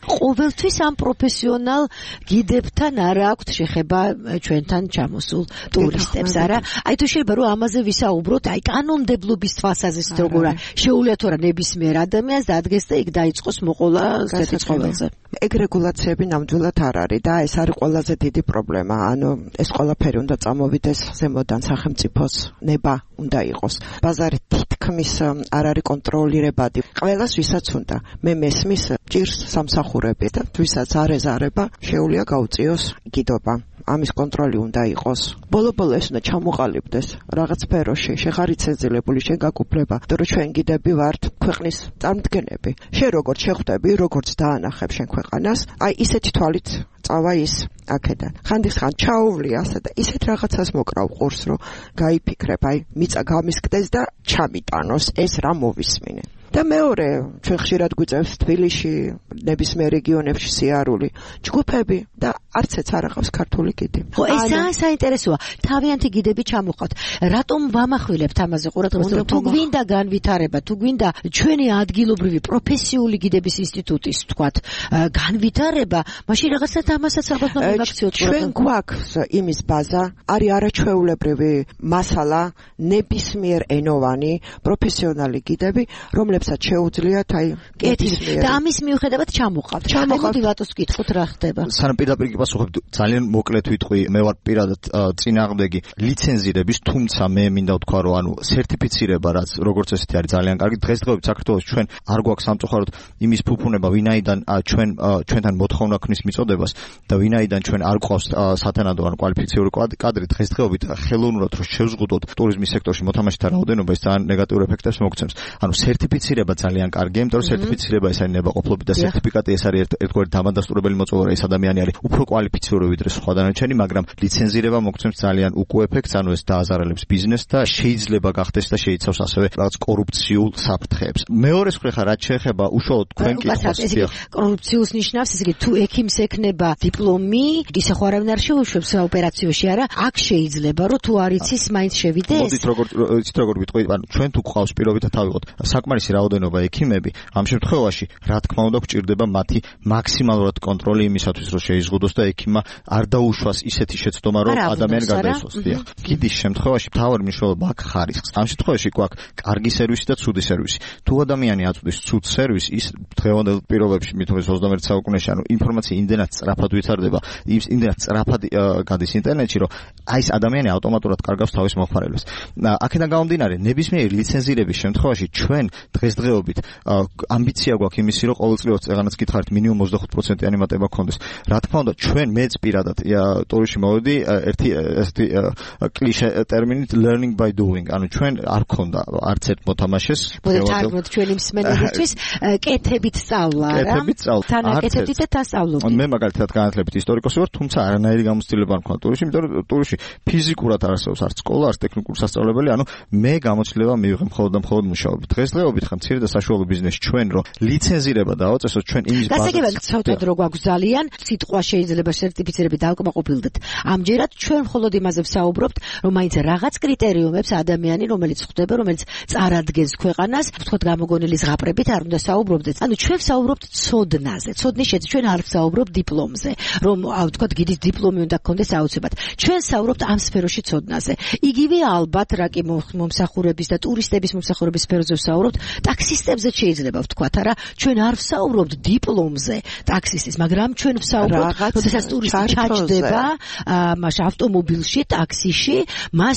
ყოველთვის ამ პროფესიონალ გიდებთან არა აქვთ შეხება ჩვენთან ჩამოსულ ტურისტებს, არა? აი თუ შეიძლება რომ ამაზე ვისაუბროთ, აი კანონმდებლობის თვალსაზრისით როგორ შეუძლია თუ არა ნებისმიერ ადამიანს დადგეს და იქ დაიწყოს მოყოლა ასეთი ცხოველზე. ეგ რეგულაციები ნამდვილად არ არის და ეს არის ყველაზე დიდი პრობლემა. ანუ ეს ყველაფერი უნდა წამოვიდეს ზემოდან, სახელმწიფოს ნება უნდა იყოს. ბაზარი თითქმის არ არის კონტროლირებადი. ყველას ვისაც უნდა. მე მესმის ჭირს სამსახურები და ვისაც არ ეზარება, შეუძლია გაუწიოს კიდობა. ამის კონტროლი უნდა იყოს. ბოლო-ბოლო ეს უნდა ჩამოყალიბდეს რაღაც სფეროში, შეხარ იცეძილებული, შენ გაგუფლება, იმიტომ რომ ჩვენ გიდები ვართ ქვეყნის წარმომადგენლები. შენ როგორც შეხვდები, როგორც დაანახებ შენ ქვეყანას, აი ისეთი თვალით წავა ის აქედან. ხანდახან ჩაუვლი ასე და ისეთ რაღაცას მოკრავ ყურს, რომ გაიფიქრებ, აი მიწა გამისკდეს და ჩამიტანოს ეს რა მოვისმინე. და მეორე, ჩვენ ხშირად გვიწევს თბილისში, ნებისმიერ რეგიონებში სიარული, ჯგუფები და არც ეც არ აღავს ქართული გიდი. ხო, ეს ძალიან საინტერესოა. თავიანთი გიდები ჩამოყავთ. რატომ ვამახვილებთ ამაზე ყურადღებას? თუ გვინდა განვითარება, თუ გვინდა ჩვენი ადგილობრივი პროფესიული გიდების ინსტიტუტის, თქვათ, განვითარება, მაშინ რაღაცა ამასაც ალბათ მივაქციოთ. ჩვენ გვაქვს იმის ბაზა, არის არაჩვეულებრივი მასალა, ნებისმიერ ენოვანი, პროფესიონალი გიდები, რომლებსაც შეუძლიათ აი კეთილი და ამის მიუხედავად ჩამოყავთ. მოდი ვატოს ვკითხოთ რა ხდება. სანამ პირდაპირ გიპასუხებ, ძალიან მოკლედ ვიტყვი, მე ვარ პირადად წინააღმდეგი ლიცენზირების, თუმცა მე მინდა ვთქვა, რომ ანუ სერტიფიცირება რაც როგორც ესეთი არის ძალიან კარგი. დღესდღეობით საქართველოს ჩვენ არ გვაქვს სამწუხაროდ იმის ფუფუნება, ვინაიდან ჩვენთან მოთხოვნა ქნის მიწოდებას და ვინაიდან ჩვენ არ გვყავს სათანადო ან კვალიფიციური კადრი, დღესდღეობით ხელოვნურად რომ შევზღუდოთ ტურიზმის სექტორში მოთამაშეთა რაოდენობა, ეს ძალიან ნეგატიურ ეფექტებს მოგცემს. ანუ სერტიფიცირება ძალიან კარგია, იმიტომ რომ სერტიფიცირება ეს არის ნებაყოფლობი და სერტიფიკატი ეს არის ერთგვარი დამადასტურებელი მოწვევა, ეს ადამიანი არის უფრო კვალიფიციური ვიდრე სხვა დანარჩენი, მაგრამ ლიცენზირება მოგცემს ძალიან უკუ ეფექტს, ანუ ეს დააზარალებს ბიზნესს და შეიძლება გახდეს და შეიცავს ასევე რაღაც კორუფციულ საფრთხეებს. მეორე მხრივ რაც შეეხება უშუალოდ თქვენ კითხვას, კორუფციულს ნიშნავს ესე იგი თუ ექიმს ექნება დიპლომი, ისე ხო არავინ არ შეუშვებს ოპერაციოში, არა? აქ შეიძლება რომ თუ არ იცის, მაინც შევიდეს. მოდით როგორ ვიტყვი, ანუ ჩვენ თუ გვყავს პირობითად ავიღოთ საკმარისი რაოდენობა ექიმები, ამ შემთხვევაში რა თქმა უნდა გვჭირდება მათი მაქსიმალურად კონტროლი იმისათვის, რომ შეიზღუდოს და ექიმმა არ დაუშვას ისეთი შეცდომა, რომ ადამიანი გარდაიცვალოს. გიდის შემთხვევაში მთავარი მნიშვნელობა აქვს ხარისხს. ამ შემთხვევაში გვაქვს კარგი სერვისი და ცუდი სერვისი. თუ ადამიანი აწვდის ცუდ სერვისს, ის დღევანდელ პირობებში, მithomės 21 საუკუნეში, ანუ ინფორმაცია იმდენად სწრაფად ვითარდება, იმდენად სწრაფად გადის ინტერნეტში, რომ აი ეს ადამიანი ავტომატურად კარგავს თავის მომხმარებელს. აქედან გამომდინარე, ნებისმიერი ლიცენზირების შემთხვევაში ჩვენ დღესდღეობით ამბიცია გვაქვს იმისი, რომ ყოველწლიურად წეღანაც გითხარით მინიმუმ 25%-იანი მატება გქონდეს. რა თქმა უნდა, ჩვენ მეც პირადად ტურში მოვედი ერთი ესეთი კლიშე ტერმინით learning by doing, ანუ ჩვენ არ გქონდა არც ერთ მოთამაშეს. მოდით ჩვენი მსმენელისთვის კეთებით სწავლა, რა? კეთებით სწავლა. თანაკეთებით და დასწავლობთ. მე მაგალითად განათლებით ისტორიკოსი ვარ, თუმცა არანაირი გამოცდილება არ მქონდა ტურში, იმიტომ რომ ტურში ფიზიკურად არ არსებობს არც სკოლა, არც ტექნიკური სასწავლებელი, ანუ მე გამოცდილება მივიღე მხოლოდ და მხოლოდ მუშაობით. დღესდღეობით ხომ მცირე და საშუალო ბიზნესში ჩვენ რომ ლიცენზირება დავაწესოთ ჩვენ იმის ბაზაზე. გასაგებად გცავთ რომ გვაქვს ძალიან სიტყვა შეიძლება სერტიფიცირებით დავკმაყოფილდეთ. ამჯერად ჩვენ მხოლოდ იმაზე ვსაუბრობთ, რომ მაინც რაღაც კრიტერიუმებს ადამიანი, რომელიც ხვდება, რომელიც წარადგენს ქვეყანას, ვთქვათ გამოგონილი ზღაპრებით არ უნდა საუბრობდეთ. ანუ ჩვენ ვსაუბრობთ ცოდნაზე. ცოდნის შეძ ჩვენ არ ვსაუბრობთ დიპლომზე, რომ ვთქვათ გიდის დიპლომი უნდა გქონდეს აუცილებლად. ჩვენ ვსაუბრობთ ამ სფეროში ცოდნაზე. იგივე ალბათ რა კი მომსახურების და ტურისტების მომსახურების სფეროზე ვსაუბრობთ, ტაქსისტებზე შეიძლება ვთქვათ, არა? ჩვენ არ ვსაუბრობთ დიპლომზე ტაქსისტის, მაგრამ ჩვენ ვსაუბრობთ, როდესაც ტურისტი ჩაჯდება, მაშინ ავტომობილში, ტაქსიში, მას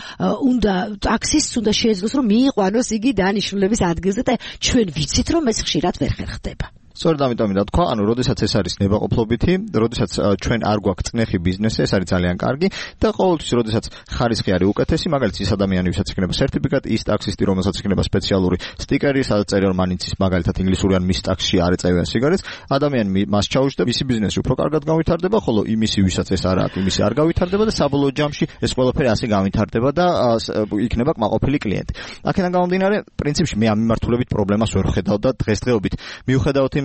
უნდა ტაქსისტს უნდა შეეძლოს, რომ მიიყვანოს იგი დანიშნულების ადგილზე და ჩვენ ვიცით, რომ ეს ხშირად ვერ ხერხდება. სწორედ ამიტომ და თქვა, ანუ როდესაც ეს არის ნებაყოფლობითი, როდესაც ჩვენ არ გვაქვს წნეხი ბიზნესი, ეს არის ძალიან კარგი და ყოველთვის როდესაც ხარისხი არის უკეთესი, მაგალითად ის ადამიანი, ვისაც იქნება სერტიფიკატი, ის ტაქსისტი, რომელსაც იქნება სპეციალური სტიკერი, სადაც წერია რომ მან იცის მაგალითად ინგლისური ან მის ტაქსში არ ეწევიან სიგარეტს, ადამიანი მას ჩაუშვდა, მისი ბიზნესი უფრო კარგად განვითარდება, ხოლო იმისი, ვისაც ეს არ აქვს, იმისი არ განვითარდება და საბოლოო ჯამში ეს ყველაფერი ასე განვითარდება და იქნება კმაყოფილი კლიენტი. აქედან გამომდინარე, პრინციპში მე ამ მიმართულებით პრობლემას ვერ ვხედავ და დღესდღეობით მიუხედავად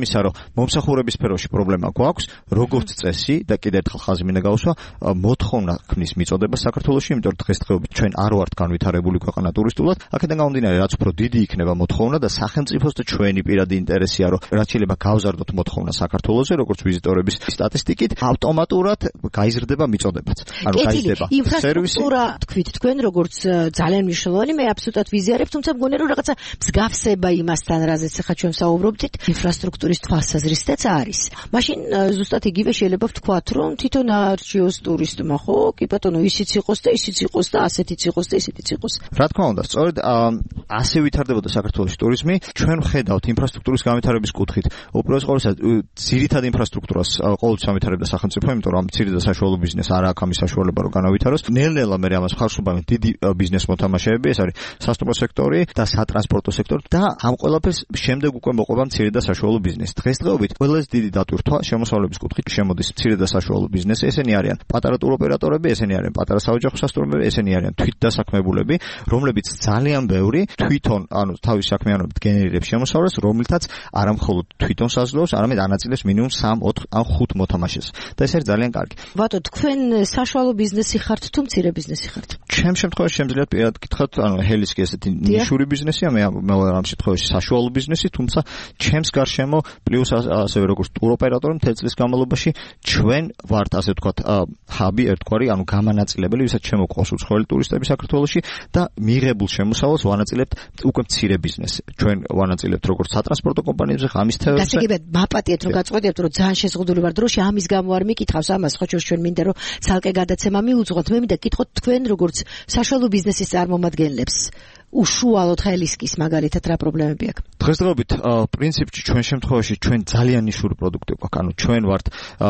იმისა, რომ მომსახურების სფეროში პრობლემა გვაქვს, როგორც წესი და კიდევ ერთხელ ხაზი მინდა გავუსვა, მოთხოვნა ქმნის მიწოდება საქართველოში, იმიტომ რომ დღესდღეობით ჩვენ არ ვართ განვითარებული ქვეყანა ტურისტულად. აქედან გამომდინარე, რაც უფრო დიდი იქნება მოთხოვნა და სახელმწიფოს და ჩვენი პირადი ინტერესია, რომ რაც შეიძლება გავზარდოთ მოთხოვნა საქართველოზე, როგორც ვიზიტორების სტატისტიკით, ავტომატურად გაიზრდება მიწოდებაც. ანუ გაიზრდება ინფრასტრუქტურა, თქვით თქვენ, როგორც ძალიან მნიშვნელოვანი, მე აბსოლუტურად ვიზიარებ, თუმცა მგონია რომ რაღაცა მსგავსება იმასთან, რაზეც ახლა ჩვენ საუბრობდით, ინფრასტრუქტურის თვალსაზრისითაც არის. მაშინ ზუსტად იგივე შეიძლება ვთქვათ, რომ თვითონ არჩიოს ტურისტმა, ხო, კი ბატონო, ისიც იყოს და ისიც იყოს და ასეთიც იყოს და ისეთიც იყოს. რა თქმა უნდა, სწორედ ასე ვითარდებოდა საქართველოს ტურიზმი. ჩვენ ვხედავთ ინფრასტრუქტურის განვითარების კუთხით. უპირველეს ყოვლისა, ძირითად ინფრასტრუქტურას ყოველთვის ამვითარებდა სახელმწიფო, იმიტომ რომ ძირითად და საშუალო ბიზნეს არ აქვს ამის საშუალება რომ განავითაროს. ნელ-ნელა მე ამას ხარშობამენ დიდი ბიზნეს მოთამაშეები, ეს არის სასტუმრო სექტორი და სატრანსპორტო სექტორი და ამ ყველაფერს შემდეგ უკვე მოყვება მცირე და საშუალო ბიზნესი. დღესდღეობით ყველაზე დიდი დატვირთვა შემოსავლების კუთხით შემოდის მცირე და საშუალო ბიზნესი, ესენი არიან პატარა ტუროპერატორები, ესენი არიან პატარა საოჯახო სასტუმროები, ესენი არიან თვითდასაქმებულები, რომლებიც ძალიან ბევრი თვითონ, ანუ თავის საქმიანობით გენერირებს შემოსავლას, რომლითაც არა მხოლოდ თვითონ საზრდოობს, არამედ ანაწილებს მინიმუმ 3, 4 ან 5 მოთამაშეს. და ეს არის ძალიან კარგი. ბატონო, თქვენ საშუალო ბიზნესი ხართ თუ მცირე ბიზნესი ხართ? ჩემ შემთხვევაში შემიძლია პირად გითხრათ, ანუ ჰელისკი ესეთი ნიშური ბიზნესია, მე ამ შემთხვევაში საშუალო ბიზნესი, თუმცა ჩემს გარშემო პლუს ასევე როგორც ტუროპერატორი მთელი წლის განმავლობაში ჩვენ ვართ ასე ვთქვათ ჰაბი ერთგვარი, ანუ გამანაწილებელი, ვისაც შემოყვავს უცხოელი ტურისტები საქართველოში და მიღებულ შემოსავალს ვანაწილებთ უკვე მცირე ბიზნესს. ჩვენ ვანაწილებთ როგორც სატრანსპორტო კომპანიებზე, ღამის თევზებზე. გასაგებად, მაპატიეთ რომ გაწყვეტებთ, რომ ძალიან შეზღუდული ვარ დროში, ამის გამო არ მიკითხავს ამას, ხო ჩვენ მინდა რომ ცალკე გადაცემა მიუძღვათ. მე მინდა გითხოთ თქვენ როგორც საშუალო ბიზნესის წარმომადგენლებს უშუალოდ ხელისკის მაგალითად რა პრობლემები აქვს? დღესდღეობით პრინციპში ჩვენ შემთხვევაში ჩვენ ძალიან ნიშური პროდუქტი გვაქვს. ანუ ჩვენ ვართ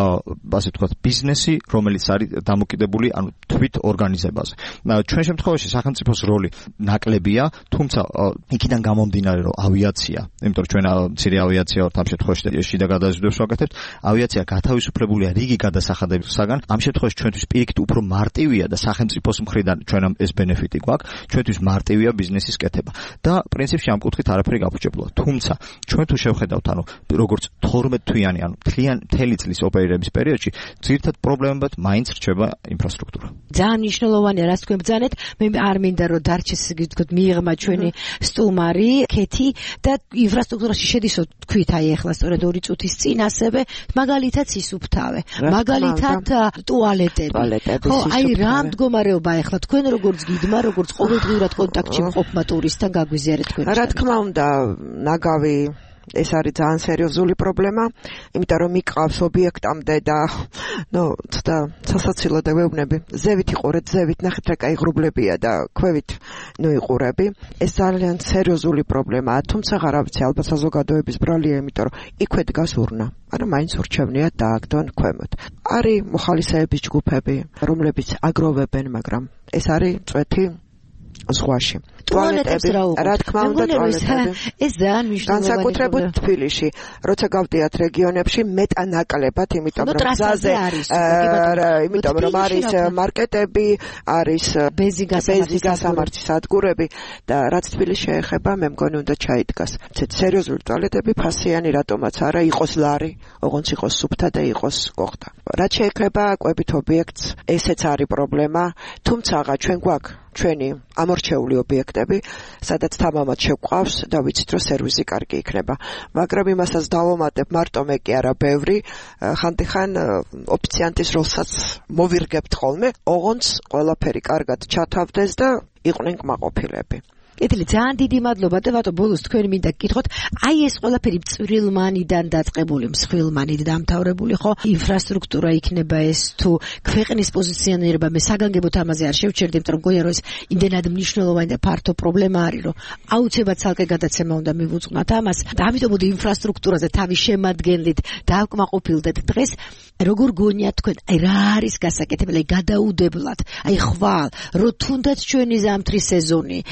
ასე ვთქვათ ბიზნესი, რომელიც არის დამოკიდებული ანუ თვით ორგანიზებაზე. ჩვენ შემთხვევაში სახელმწიფოს როლი ნაკლებია, თუმცა იქიდან გამომდინარე რომ ავიაცია, იმიტომ რომ ჩვენ მცირე ავიაცია ვართ ამ შემთხვევაში შიდა გადაზიდვებს ვაკეთებთ, ავიაცია გათავისუფლებულია რიგი გადასახადებისაგან. ამ შემთხვევაში ჩვენთვის პირიქით უფრო მარტივია და სახელმწიფოს მხრიდან ჩვენ ეს ბენეფიტი გვაქვს. ჩვენთვის მარტივია ბიზნესის კეთება და პრინციპში ამ კუთხით არაფერი გაფუჭებულა. თუმცა ჩვენ თუ შევხედავთ, ანუ როგორც 12 თვიანი, ანუ მთელი წლის ოპერირების პერიოდში, ძირითად პრობლემებად მაინც რჩება ინფრასტრუქტურა. ძალიან მნიშვნელოვანია, რაც თქვენ ბრძანეთ. მე არ მინდა რომ დარჩეს გითქვათ მიიღმა ჩვენი სტუმარი, ქეთი და ინფრასტრუქტურაში შედისო თქვით აი ახლა სწორედ 2 წუთის წინ ასევე მაგალითად სისუფთავე, მაგალითად ტუალეტები. ხო, აი რა მდგომარეობა ახლა თქვენ როგორც გიდმა, როგორც ყოველდღიურად კონტაქტში მყოფმა ტურისტთან გაგვიზიარეთ თქვენ. რა თქმა უნდა, ნაგავი ეს არის ძალიან სერიოზული პრობლემა, იმიტომ რომ მიყავს ობიექტამდე და ცოტა სასაცილო და ვეუბნები. ზევით იყურეთ, ზევით ნახეთ რა კაი ღრუბლებია და ქვევით იყურები. ეს ძალიან სერიოზული პრობლემაა, თუმცა რა ვიცი, ალბათ საზოგადოების ბრალია, იმიტომ რომ იქვე დგას ურნა. არა, მაინც ურჩევნიათ დააგდონ ქვემოთ. არის მოხალისეების ჯგუფები, რომლებიც აგროვებენ, მაგრამ ეს არის წვეთი ზღვაში. ტუალეტები, რა თქმა უნდა, ტუალეტები. ეს ძალიან მნიშვნელოვანია. განსაკუთრებით თბილისში, როცა გავდიათ რეგიონებში, მეტანაკლებად, იმიტომ რომ გზაზე იმიტომ რომ არის მარკეტები, არის ბენზინგასამართის სადგურები და რაც თბილისს შეეხება, მე მგონი უნდა ჩაიდგას. ესეთი სერიოზული ტუალეტები, ფასიანი, რატომაც არა, იყოს ლარი, ოღონდ იყოს სუფთა და იყოს კოხტა. რაც შეეხება კვებით ობიექტს, ესეც არის პრობლემა, თუმცა ჩვენ გვაქვს ჩვენი ამორჩეული ობიექტები, სადაც თამამად შევყავს და ვიცით, რომ სერვისი კარგი იქნება. მაგრამ იმასაც დავამატებ, მარტო მე კი არა, ბევრი, ხანდახან ოფიციანტის როლსაც მოვირგებთ ხოლმე, ოღონდ ყველაფერი კარგად ჩათავდეს და იყვნენ კმაყოფილები. კეთილი, ძალიან დიდი მადლობა და ბატონო, ბოლოს თქვენ მინდა გკითხოთ, აი ეს ყველაფერი წვრილმანიდან დაწყებული, მსხვილმანით დამთავრებული, ხო? ინფრასტრუქტურა იქნება ეს თუ ქვეყნის პოზიციონირება, მე საგანგებოდ ამაზე არ შევჩერდი, იმიტომ რომ მგონია რომ ეს იმდენად მნიშვნელოვანი და ფართო პრობლემა არის, რომ აუცილებლად ცალკე გადაცემა უნდა მივუძღვნათ ამას. და ამიტომ მოდი ინფრასტრუქტურაზე თავის შემადგენლით დავკმაყოფილდეთ დღეს. როგორ გონიათ თქვენ, აი რა არის გასაკეთებელი, გადაუდებლად, აი ხვალ, რომ თუნდაც ჩვენი ზამთრის სეზონი, ან თუ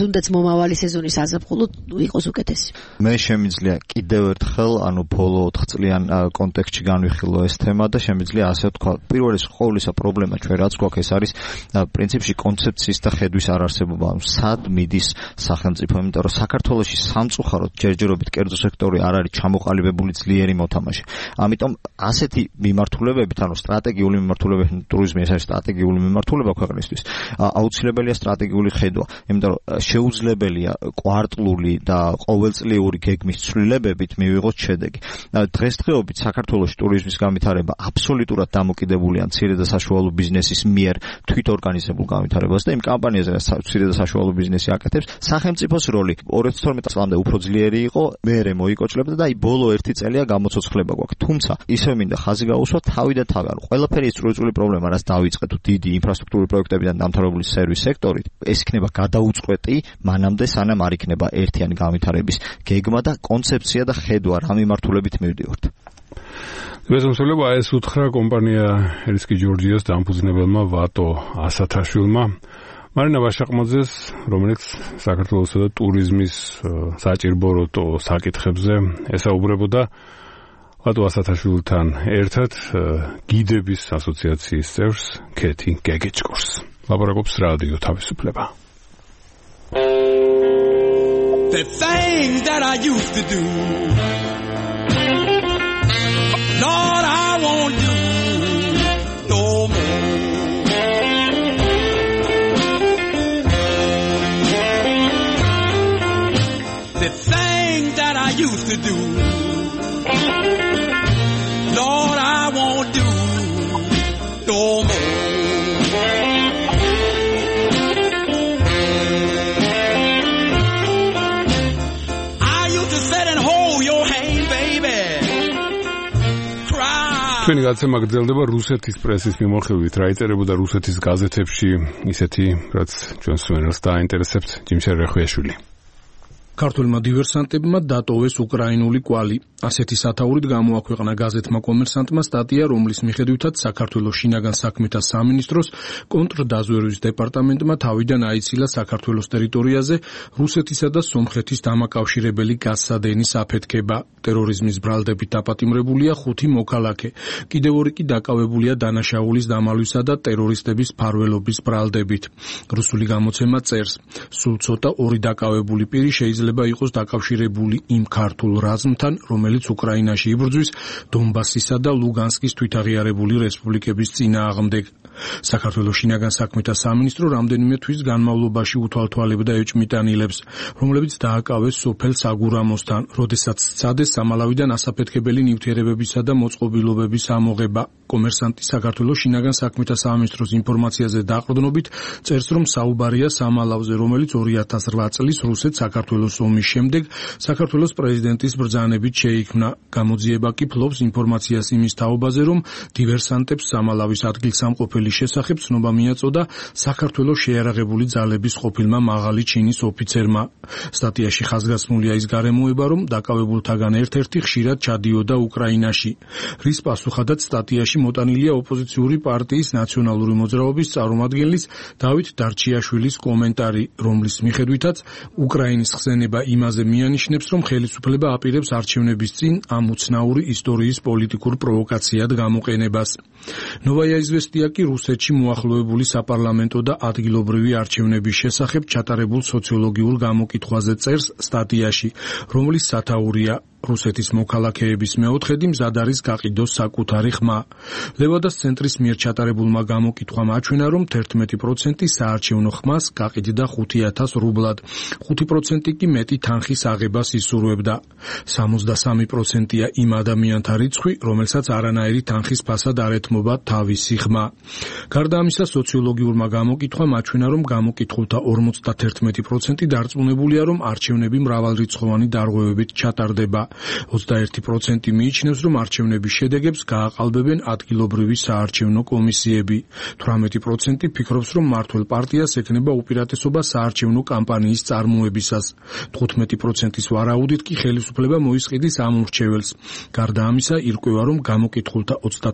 თუნდაც მომავალი სეზონის საზაფხულო იყოს უკეთესი. მე შემიძლია კიდევ ერთხელ, ბოლო 4 წლიან კონტექსტში განვიხილო ეს თემა და შემიძლია ასე ვთქვა, პირველ რიგში ყოვლისა პრობლემა ჩვენ რაც გვაქვს ეს არის პრინციპში კონცეფციის და ხედვის არარსებობა. სად მიდის სახელმწიფო, იმიტომ რომ საქართველოში სამწუხაროდ ჯერჯერობით კერძო სექტორი არ არის ჩამოყალიბებული ძლიერი მოთამაშე. ამიტომ ასეთი მიმართულებებით, სტრატეგიული მიმართულებებით, ტურიზმი ეს არის სტრატეგიული მიმართულება ქვეყნისთვის. აუცილებელია სტრატეგიული ხედვა, იმიტომ რომ შეუძლებელია კვარტლული და ყოველწლიური გეგმის ცვლილებებით მივიღოთ შედეგი. დღესდღეობით საქართველოში ტურიზმის განვითარება აბსოლუტურად დამოკიდებულია მცირე და საშუალო ბიზნესის მიერ თვითორგანიზებულ განვითარებას და იმ კამპანიაზე, რაც მცირე და საშუალო ბიზნესი აკეთებს, სახელმწიფოს როლი 2012 წლამდე უფრო ძლიერი იყო, მერე მოიკოჭლებდა და ბოლო 1 წელია გამოცოცხლება გვაქვს. თუმცა ისევ მინდა ხაზი გაუსვა თავი და თავი. ყველაფერი ის წვრილი პრობლემა, რაც დავიწყეთ დიდი ინფრასტრუქტურული პროექტებიდან დამთავრებული სერვის სექტორით, ეს იქნება გადაუწყვეტი მანამდე, სანამ არ იქნება ერთიანი განვითარების გეგმა და კონცეფცია და ხედვა, რა მიმართულებით მივდივართ. მესამსვლება ეს უთხრა კომპანია ერისკი ჯორჯიას დამფუძნებელმა ვატო ასათაშვილმა მარინა ვაშაყმაძეს, რომელიც საქართველოსა და ტურიზმის საჭირბოროტო საკითხებზე ესაუბრებოდა. ვატო ასათაშვილთან ერთად გიდების ასოციაციის წევრს ქეთი გეგეჭკორს. ლაპარაკობს რადიო თავისუფლება. The things that I used to do, Lord, I won't do no more. The things that I used to do, Lord, I won't do no more. ჩვენი გაცემა გრძელდება რუსეთის პრესის მიმოხილვით, რა იწერებოდა რუსეთის გაზეთებში, ისეთი, რაც ჩვენს მსმენელს დაინტერესებთ, ჯიმშერ რეხვიაშვილი. ქართველმა დივერსანტებმა დატოვეს უკრაინული კვალი. ასეთი სათაურით გამოაქვეყნა გაზეთმა კომერსანტმა სტატია, რომლის მიხედვითაც საქართველოს შინაგან საქმეთა სამინისტროს კონტრდაზვერვის დეპარტამენტმა თავიდან აიცილა საქართველოს ტერიტორიაზე რუსეთისა და სომხეთის დამაკავშირებელი გაზსადენის აფეთქება. ტერორიზმის ბრალდებით დაპატიმრებულია 5 მოქალაქე. კიდევ 2 კი დაკავებულია დანაშაულის დამალვისა და ტერორისტების ფარველობის ბრალდებით. რუსული გამოცემა წერს: სულ ცოტა 2 დაკავებული პირი შეიძლება იყოს დაკავშირებული იმ ქართულ რაზმთან, რომელიც უკრაინაში იბრძვის დონბასისა და ლუგანსკის თვითაღიარებული რესპუბლიკების წინააღმდეგ. საქართველოს შინაგან საქმეთა სამინისტრო რამდენიმე თვის განმავლობაში უთვალთვალებდა ეჭვმიტანილებს, რომლებიც დააკავეს სოფელ საგურამოსთან, როდესაც სცადეს სამალავიდან ასაფეთქებელი ნივთიერებებისა და მოწყობილობების ამოღება. კომერსანტი საქართველოს შინაგან საქმეთა სამინისტროს ინფორმაციაზე დაყრდნობით წერს, რომ საუბარია სამალავზე, რომელიც 2008 წლის რუსეთ-საქართველოს ომის შემდეგ საქართველოს პრეზიდენტის ბრძანებით შეიქმნა. გამოძიება კი ფლობს ინფორმაციას იმის თაობაზე, რომ დივერსანტებს სამალავის ადგილსამყოფელი შესახებ ცნობა მიაწოდა საქართველოს შეიარაღებული ძალების ყოფილმა მაღალი ჩინის ოფიცერმა. სტატიაში ხაზგასმულია ის გარემოება, რომ დაკავებულთაგან ერთ-ერთი ხშირად ჩადიოდა უკრაინაში. რის პასუხადაც სტატიაში მოტანილია ოპოზიციური პარტიის ნაციონალური მოძრაობის წარმომადგენლის დავით დარჩიაშვილის კომენტარი, რომლის მიხედვითაც უკრაინის ხსენება იმაზე მიანიშნებს, რომ ხელისუფლება აპირებს არჩევნების წინ ამ უცნაური ისტორიის პოლიტიკურ პროვოკაციად გამოყენებას. ნოვაია იზვესტია კი რუსეთში მოახლოებული საპარლამენტო და ადგილობრივი არჩევნების შესახებ ჩატარებულ სოციოლოგიურ გამოკითხვაზე წერს სტატიაში, რომლის სათაურია რუსეთის მოქალაქეების მეოთხედი მზად არის გაყიდოს საკუთარი ხმა. ლევადას ცენტრის მიერ ჩატარებულმა გამოკითხვამ აჩვენა, რომ 11% საარჩევნო ხმას გაყიდდა 5000 რუბლად, 5% კი მეტი თანხის აღებას ისურვებდა. 63%-ია იმ ადამიანთა რიცხვი, რომელსაც არანაირი თანხის ფასად არ ეთმობა თავისი ხმა. გარდა ამისა, სოციოლოგიურმა გამოკითხვამ აჩვენა, რომ გამოკითხულთა 51% დარწმუნებულია, რომ არჩევნები მრავალრიცხოვანი დარღვევებით ჩატარდება. 21% მიიჩნევს, რომ არჩევნების შედეგებს გააყალბებენ ადგილობრივი საარჩევნო კომისიები. 18% ფიქრობს, რომ მმართველ პარტიას ექნება უპირატესობა საარჩევნო კამპანიის წარმოებისას. 15%-ის ვარაუდით კი ხელისუფლება მოისყიდის ამ მრჩეველს. გარდა ამისა, ირკვევა, რომ გამოკითხულთა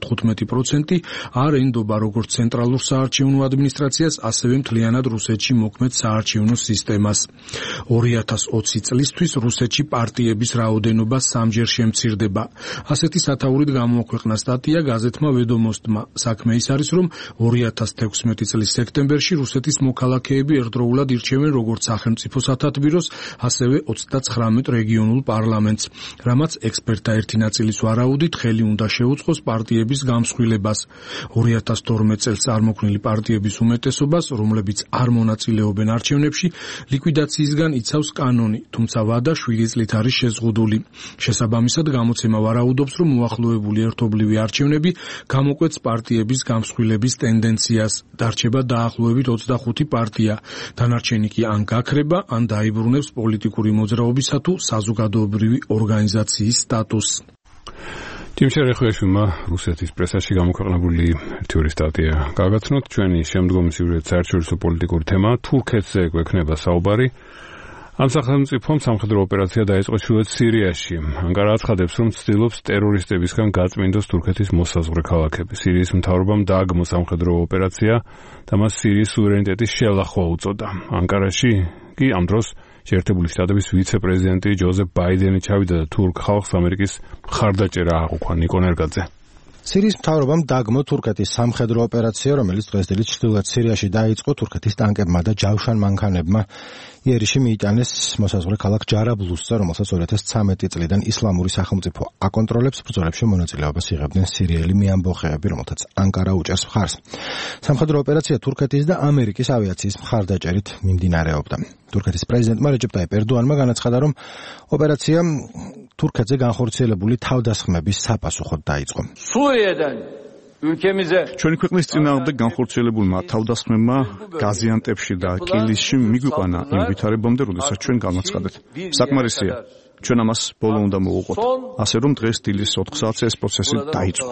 35% არ ენდობა როგორც ცენტრალურ საარჩევნო ადმინისტრაციას, ასევე მთლიანად რუსეთში მოქმედ საარჩევნო სისტემას. 2020 წლისთვის რუსეთში პარტიების რაოდენობა 3-ჯერ შემცირდება. ასეთი სათაურით გამოაქვეყნა სტატია გაზეთმა ვედომოსტმა. საქმე ის არის, რომ 2016 წლის სექტემბერში რუსეთის მოქალაქეები ერთდროულად ირჩევენ როგორც სახელმწიფო სათათბიროს, ასევე 39 რეგიონულ პარლამენტს, რამაც ექსპერტთა ერთი ნაწილის ვარაუდით ხელი უნდა შეუწყოს პარტიების გამსხვილებას. 2012 წელს წარმოქმნილი პარტიების უმეტესობას, რომლებიც არ მონაწილეობენ არჩევნებში, ლიკვიდაციისგან იცავს კანონი, თუმცა ვადა 7 წლით არის შეზღუდული. შესაბამისად, გამოცემა ვარაუდობს, რომ მოახლოებული ერთობლივი არჩევნები გამოკვეთს პარტიების გამსხვილების ტენდენციას. დარჩება დაახლოებით 25 პარტია. დანარჩენი კი ან გაქრება, ან დაიბრუნებს პოლიტიკური მოძრაობისა თუ საზოგადოებრივი ორგანიზაციის სტატუსს. Tim Sherekhveshvili რუსეთის პრესაში გამოქვეყნებული ერთი სტატია გაგაცნოთ. ჩვენი შემდგომი სიუჟეტი საერთაშორისო პოლიტიკური თემაა. თურქეთზე გვექნება საუბარი. ამ სახელმწიფომ სამხედრო ოპერაცია დაიწყო ჩრდილოეთ სირიაში. ანკარა აცხადებს, რომ ცდილობს ტერორისტებისგან გაწმინდოს თურქეთის მოსაზღვრე ქალაქები. სირიის მთავრობამ დააგმო სამხედრო ოპერაცია და მას სირიის სუვერენიტეტის შელახვა უწოდა. ანკარაში კი ამ დროს შეერთებული შტატების ვიცე-პრეზიდენტი ჯოზეფ ბაიდენი ჩავიდა და თურქ ხალხს ამერიკის მხარდაჭერა აღუქვა. ნიკო ნერგაძე. სირიის მთავრობამ დააგმო თურქეთის სამხედრო ოპერაცია, რომელიც დღესდღეობით ჩრდილოეთ სირიაში დაიწყო. თურქეთის ტანკებმა და ჯავშან მანქანებმა იერიში მიიტანეს მოსაზღვრე ქალაქ ჯარაბლუსზე, რომელსაც 2013 წლიდან ისლამური სახელმწიფო აკონტროლებს. ბრძოლებში მონაწილეობას იღებდნენ სირიელი მეამბოხეები, რომელთაც ანკარა უჭერს მხარს. სამხედრო ოპერაცია თურქეთის და ამერიკის ავიაციის მხარდაჭერით მიმდინარეობდა. თურქეთის პრეზიდენტმა რეჯეპ ტაიპ ერდოანმა განაცხადა, რომ ოპერაცია თურქეთზე განხორციელებული თავდასხმების საპასუხოდ დაიწყო. ჩვენი ქვეყნის წინააღმდეგ განხორციელებულმა თავდასხმებმა გაზიანტეპში და კილისში მიგვიყვანა იმ ვითარებამდე, როდესაც ჩვენ განაცხადეთ. საკმარისია, ჩვენ ამას ბოლო უნდა მოვუყოთ. ასე რომ დღეს დილის 4 საათზე ეს პროცესი დაიწყო.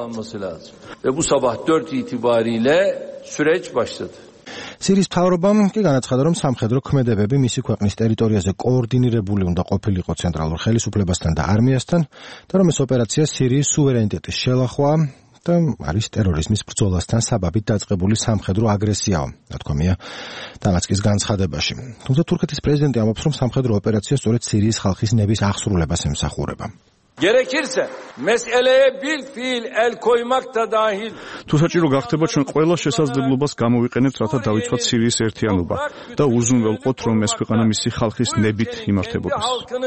სირიის მთავრობამ კი განაცხადა, რომ სამხედრო ქმედებები მისი ქვეყნის ტერიტორიაზე კოორდინირებული უნდა ყოფილიყო ცენტრალურ ხელისუფლებასთან და არმიასთან და რომ ეს ოპერაცია სირიის სუვერენიტეტის შელახვაა და არის ტერორიზმის ბრძოლასთან საბაბით დაწყებული სამხედრო აგრესიაო, თქვამია დამასკის განცხადებაში. თუმცა თურქეთის პრეზიდენტი ამბობს, რომ სამხედრო ოპერაცია სწორედ სირიის ხალხის ნების აღსრულებას ემსახურება. თუ საჭირო გახდება, ჩვენ ყველა შესაძლებლობას გამოვიყენებთ, რათა დავიცვათ სირიის ერთიანობა და უზრუნველყოთ, რომ ეს ქვეყანა მისი ხალხის ნებით იმართებოდეს.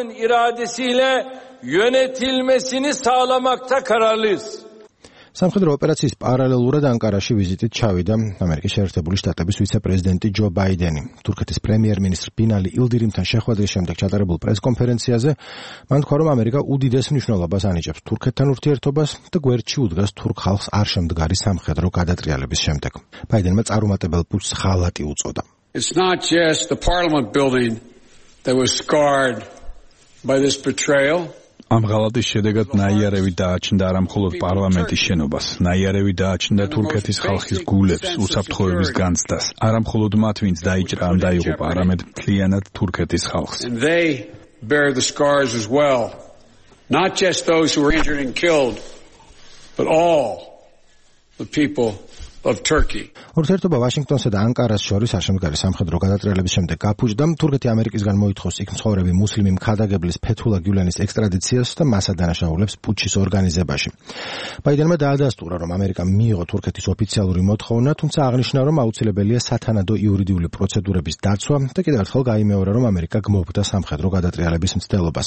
სამხედრო ოპერაციის პარალელურად ანკარაში ვიზიტით ჩავიდა ამერიკის შეერთებული შტატების ვიცე-პრეზიდენტი ჯო ბაიდენი. თურქეთის პრემიერ-მინისტრ ბინალი ილდირიმთან შეხვედრის შემდეგ ჩატარებულ პრეს-კონფერენციაზე მან თქვა, რომ ამერიკა უდიდეს მნიშვნელობას ანიჭებს თურქეთთან ურთიერთობას და გვერდში უდგას თურქ ხალხს არ შემდგარი სამხედრო გადატრიალების შემდეგ. ბაიდენმა წარუმატებელ პუტჩს ღალატი უწოდა. It's not just the parliament building that was scarred by this betrayal. ამ ღალატის შედეგად ნაიარევი დააჩნდა არა მხოლოდ პარლამენტის შენობას, ნაიარევი დააჩნდა თურქეთის ხალხის გულებს, უსაფრთხოების განცდას, არა მხოლოდ მათ, ვინც დაიჭრა ან დაიღუპა, არამედ მთლიანად თურქეთის ხალხს. And they bear the scars as well. Not just those who were injured and killed, but all the people of Turkey. ურთიერთობა ვაშინგტონსა და ანკარას შორის არშემდგარი სამხედრო გადატრიალების შემდეგ გაფუჭდა. თურქეთი ამერიკისგან მოითხოვს იქ მცხოვრები მუსლიმი მქადაგებლის ფეთულა გიულენის ექსტრადიციას და მასა დანაშაულებს პუტჩის ორგანიზებაში. ბაიდენმა დაადასტურა, რომ ამერიკა მიიღო თურქეთის ოფიციალური მოთხოვნა, თუმცა აღნიშნა, რომ აუცილებელია სათანადო იურიდიული პროცედურების დაცვა და კიდევ ერთხელ გაიმეორა, რომ ამერიკა გმობდა სამხედრო გადატრიალების მცდელობას.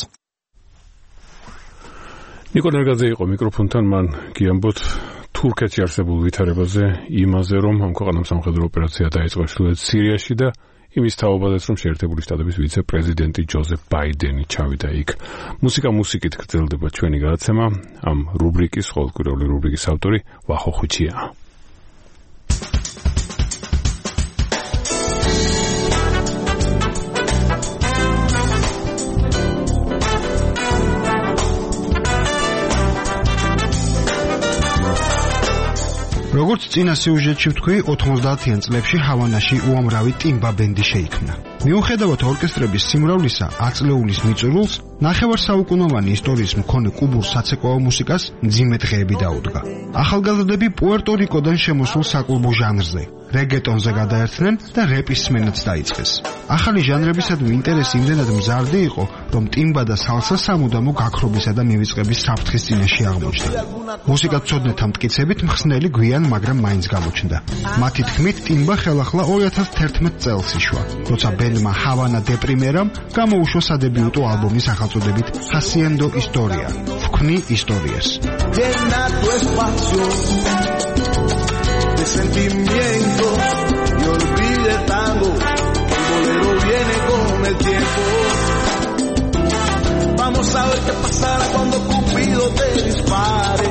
ნიკო ნერგაძე იყო მიკროფონთან, მან გიამბოთ თურქეთში არსებულ ვითარებაზე, იმაზე, რომ ამ ქვეყანამ სამხედრო ოპერაცია დაიწყო ჩრდილოეთ სირიაში და იმის თაობაზეც, რომ შეერთებული შტატების ვიცე-პრეზიდენტი ჯოზეფ ბაიდენი ჩავიდა იქ. მუსიკით გრძელდება ჩვენი გადაცემა. ამ რუბრიკის, ყოველკვირეული რუბრიკის ავტორი ვახო ხუჩია. როგორც წინა სიუჟეტში ვთქვი, 90-იან წლებში ჰავანაში უამრავი ტიმბა ბენდი შეიქმნა. მიუხედავად ორკესტრების სიმრავლისა, აწლეულის მიწურულს, ნახევარსაუკუნოვანი ისტორიის მქონე კუბურ საცეკვაო მუსიკას მძიმე დღეები დაუდგა. ახალგაზრდები პუერტო-რიკოდან შემოსულ საკლუბო ჟანრზე, რეგეტონზე გადაერთნენ და რეპის სმენაც დაიწყეს. ახალი ჟანრებისადმი ინტერესი იმდენად მზარდი იყო, რომ ტიმბა და სალსა სამუდამო გაქრობისა და მივიწყების საფრთხის წინაშე აღმოჩნდა. მუსიკათმცოდნეთა მტკიცებით მხსნელი გვიან, მაგრამ მაინც გამოჩნდა. მათი თქმით, ტიმბა ხელახლა 2011 წელს იშვა, როცა ბენდმა ჰავანა დე პრიმერამ გამოუშვა სადებიუტო ალბომი სახელწოდებით Haciendo Historia, ვქმნი ისტორიას. Sentimientos y olvide el tango, el bolero viene con el tiempo. Vamos a ver qué pasará cuando Cupido te dispare,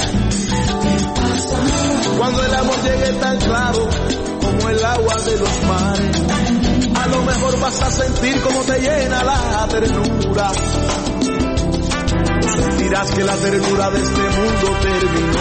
cuando el amor llegue tan claro como el agua de los mares. A lo mejor vas a sentir como te llena la ternura, sentirás que la ternura de este mundo terminó.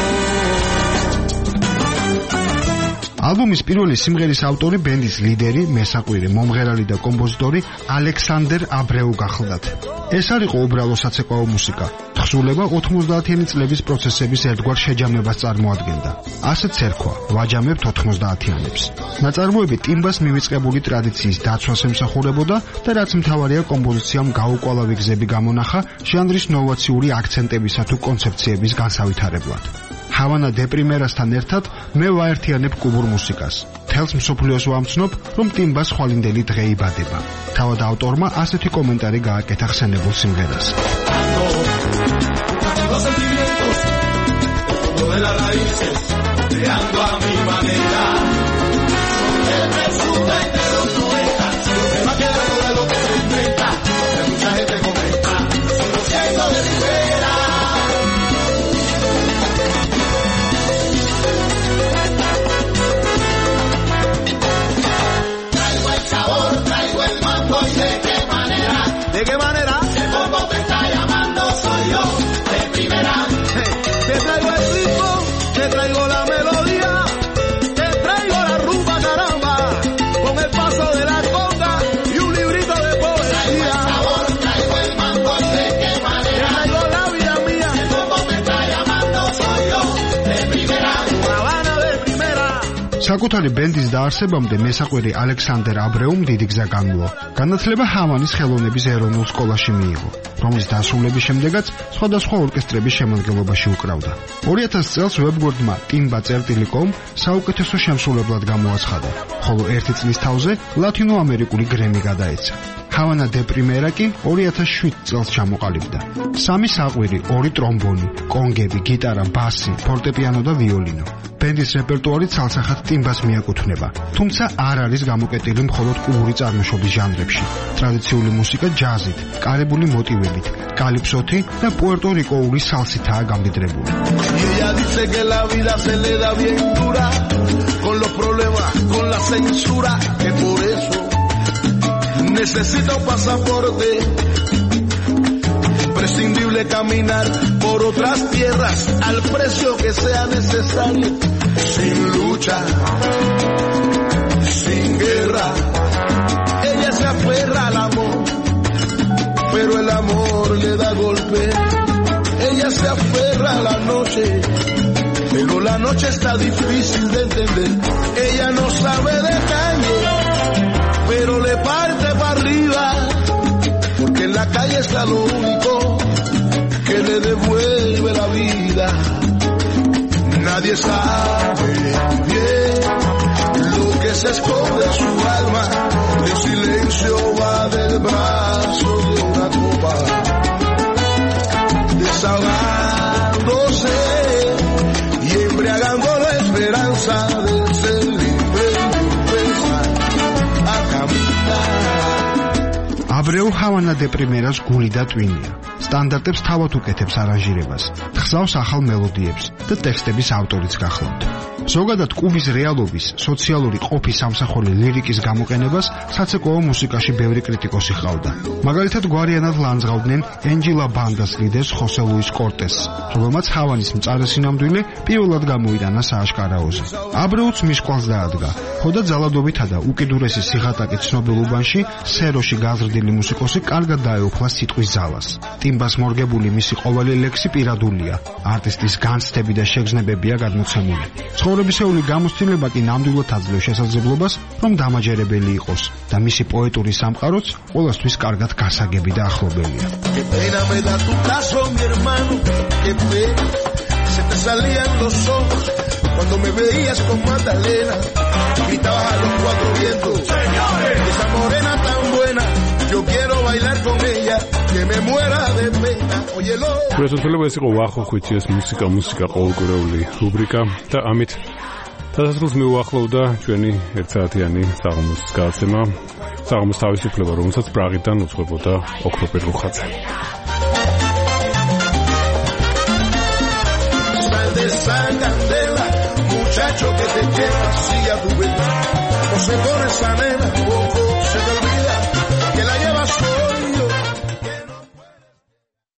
ალბომის პირველი სიმღერის ავტორი ბენდის ლიდერი, მესაყვირი, მომღერალი და კომპოზიტორი ალექსანდერ აბრეუ გახლდათ. ეს არ იყო უბრალო საცეკვაო მუსიკა. თხზულება 90-იანი წლების პროცესების ერთგვარ შეჯამებას წარმოადგენდა. ასეც ერქვა, ვაჯამებთ 90-იანებს. ნაწარმოები ტიმბას მივიწყებული ტრადიციის დაცვას ემსახურებოდა და რაც მთავარია, კომპოზიციამ გაუკვალავი გზები გამონახა ჟანრის ნოვაციური აქცენტებისა თუ კონცეფციების განსავითარებლად. ჰავანა დე პრიმერასთან ერთად მე ვაერთიანებ კუბურ მუსიკას. თელს მსოფლიოს ვამცნობ, რომ ტიმბას ხვალინდელი დღე იბადება. თავად ავტორმა ასეთი კომენტარი გააკეთა ხსენებულ სიმღერას. ¿De qué manera? El bombo te está llamando, soy yo, de primera. Te traigo el ritmo, te traigo la melodía, te traigo la rumba, caramba, con el paso de la conga y un librito de poesía. Traigo el sabor, traigo el mambo y de qué manera. Te traigo la vida mía, el bombo te está llamando, soy yo, de primera. Habana de primera. საკუთარი ბენდის დაარსებამდე მესაყვირი ალექსანდერ აბრეუმ დიდი გზა განმლო. განათლება ჰავანის ხელოვნების ეროვნულ სკოლაში მიიღო, რომლის დასრულების შემდეგაც სხვადასხვა ორკესტრების შემადგენლობაში უკრავდა. 2000 წელს ვებგვერდმა timba.com საუკეთესო შემსრულებლად გამოაცხადა, ხოლო ერთი წლის თავზე ლათინოამერიკული გრემი გადაეცა. ჰავანა დე პრიმერა კი 2007 წელს ჩამოყალიბდა. 3 საყვირი, 2 ტრომბონი, კონგები, გიტარა, ბასი, ფორტეპიანო და ვიოლინო. ბენდის რეპერტუარი ცალსახად ტიმბას მიაკუთვნება, თუმცა არ არის გამოკეტილი მხოლოდ კუბური წარმოშობის ჟანრებში. ტრადიციული მუსიკა ჯაზით, კარიბული მოტივებით, კალიფსოთი და პუერტო-რიკოული სალსითაა გამდიდრებული. Ella dice que la vida se le da bien dura, con los problemas, con la censura, que por eso necesita un pasaporte. Imprescindible caminar por otras tierras al precio que sea necesario, sin lucha, sin guerra. Ella se aferra al amor, pero el amor le da golpe. Ella se aferra a la noche, pero la noche está difícil de entender. Ella no sabe de calle, pero le parte para arriba, porque en la calle está lo único que le devuelve la vida. Nadie sabe bien lo que se esconde en su alma. El silencio va del brazo de una copa, desahogándose y embriagando la esperanza de ser libre y empezar a caminar. აბრეუ ჰავანა დე პრიმერას გული და ტვინია. სტანდარტებს თავად უკეთებს არანჟირებას, თხზავს ახალ მელოდიებს და ტექსტების ავტორიც გახლავთ. ზოგადად კუბის რეალობის, სოციალური ყოფის სამსახური ლირიკის გამოყენებას საცეკვაო მუსიკაში ბევრი კრიტიკოსი ჰყავდა. მაგალითად, გვარიანად ლანძღავდნენ ენჯილა ბანდას ლიდერს ხოსე ლუის კორტესს, რომელმაც ჰავანის მწარე სინამდვილე პირველად გამოიტანა სააშკარაოზე. აბრეუც მის კვალს დაადგა. ხოდა ძალადობითა და უკიდურესი სიღატაკით ცნობილ უბანში სეროში გაზრდილი მუსიკოსი კარგად დაეუფლა სიტყვის ძალას. ტიმბას მორგებული მისი ყოველი ლექსი პირადულია. არტისტის განცდები და შეგრძნებებია გადმოცემული. ცხოვრებისეული გამოცდილება კი ნამდვილად აძლევს შესაძლებლობას, რომ დამაჯერებელი იყოს და მისი პოეტური სამყაროც ყველასთვის კარგად გასაგები და ახლობელია. Cuando me veías con Magdalena, gritabas a los cuatro vientos, esa morena tan buena, yo quiero bailar con ella, que me muera de pena. Óyelo. Პრეზენტაცია ეს იყო ვახო ხვიჩიას მუსიკა ყოველკვირეული რუბრიკა და ამით დასასრულს მიუახლოვდა ჩვენი ერთსაათიანი საღამოს გადაცემა. საღამოს თავისუფლება, რომელსაც პრაღიდან უძღვებოდა ოქროპერ რუხაძე. Muchacho que te queda, sigue a tu vez, no se corre esa nena.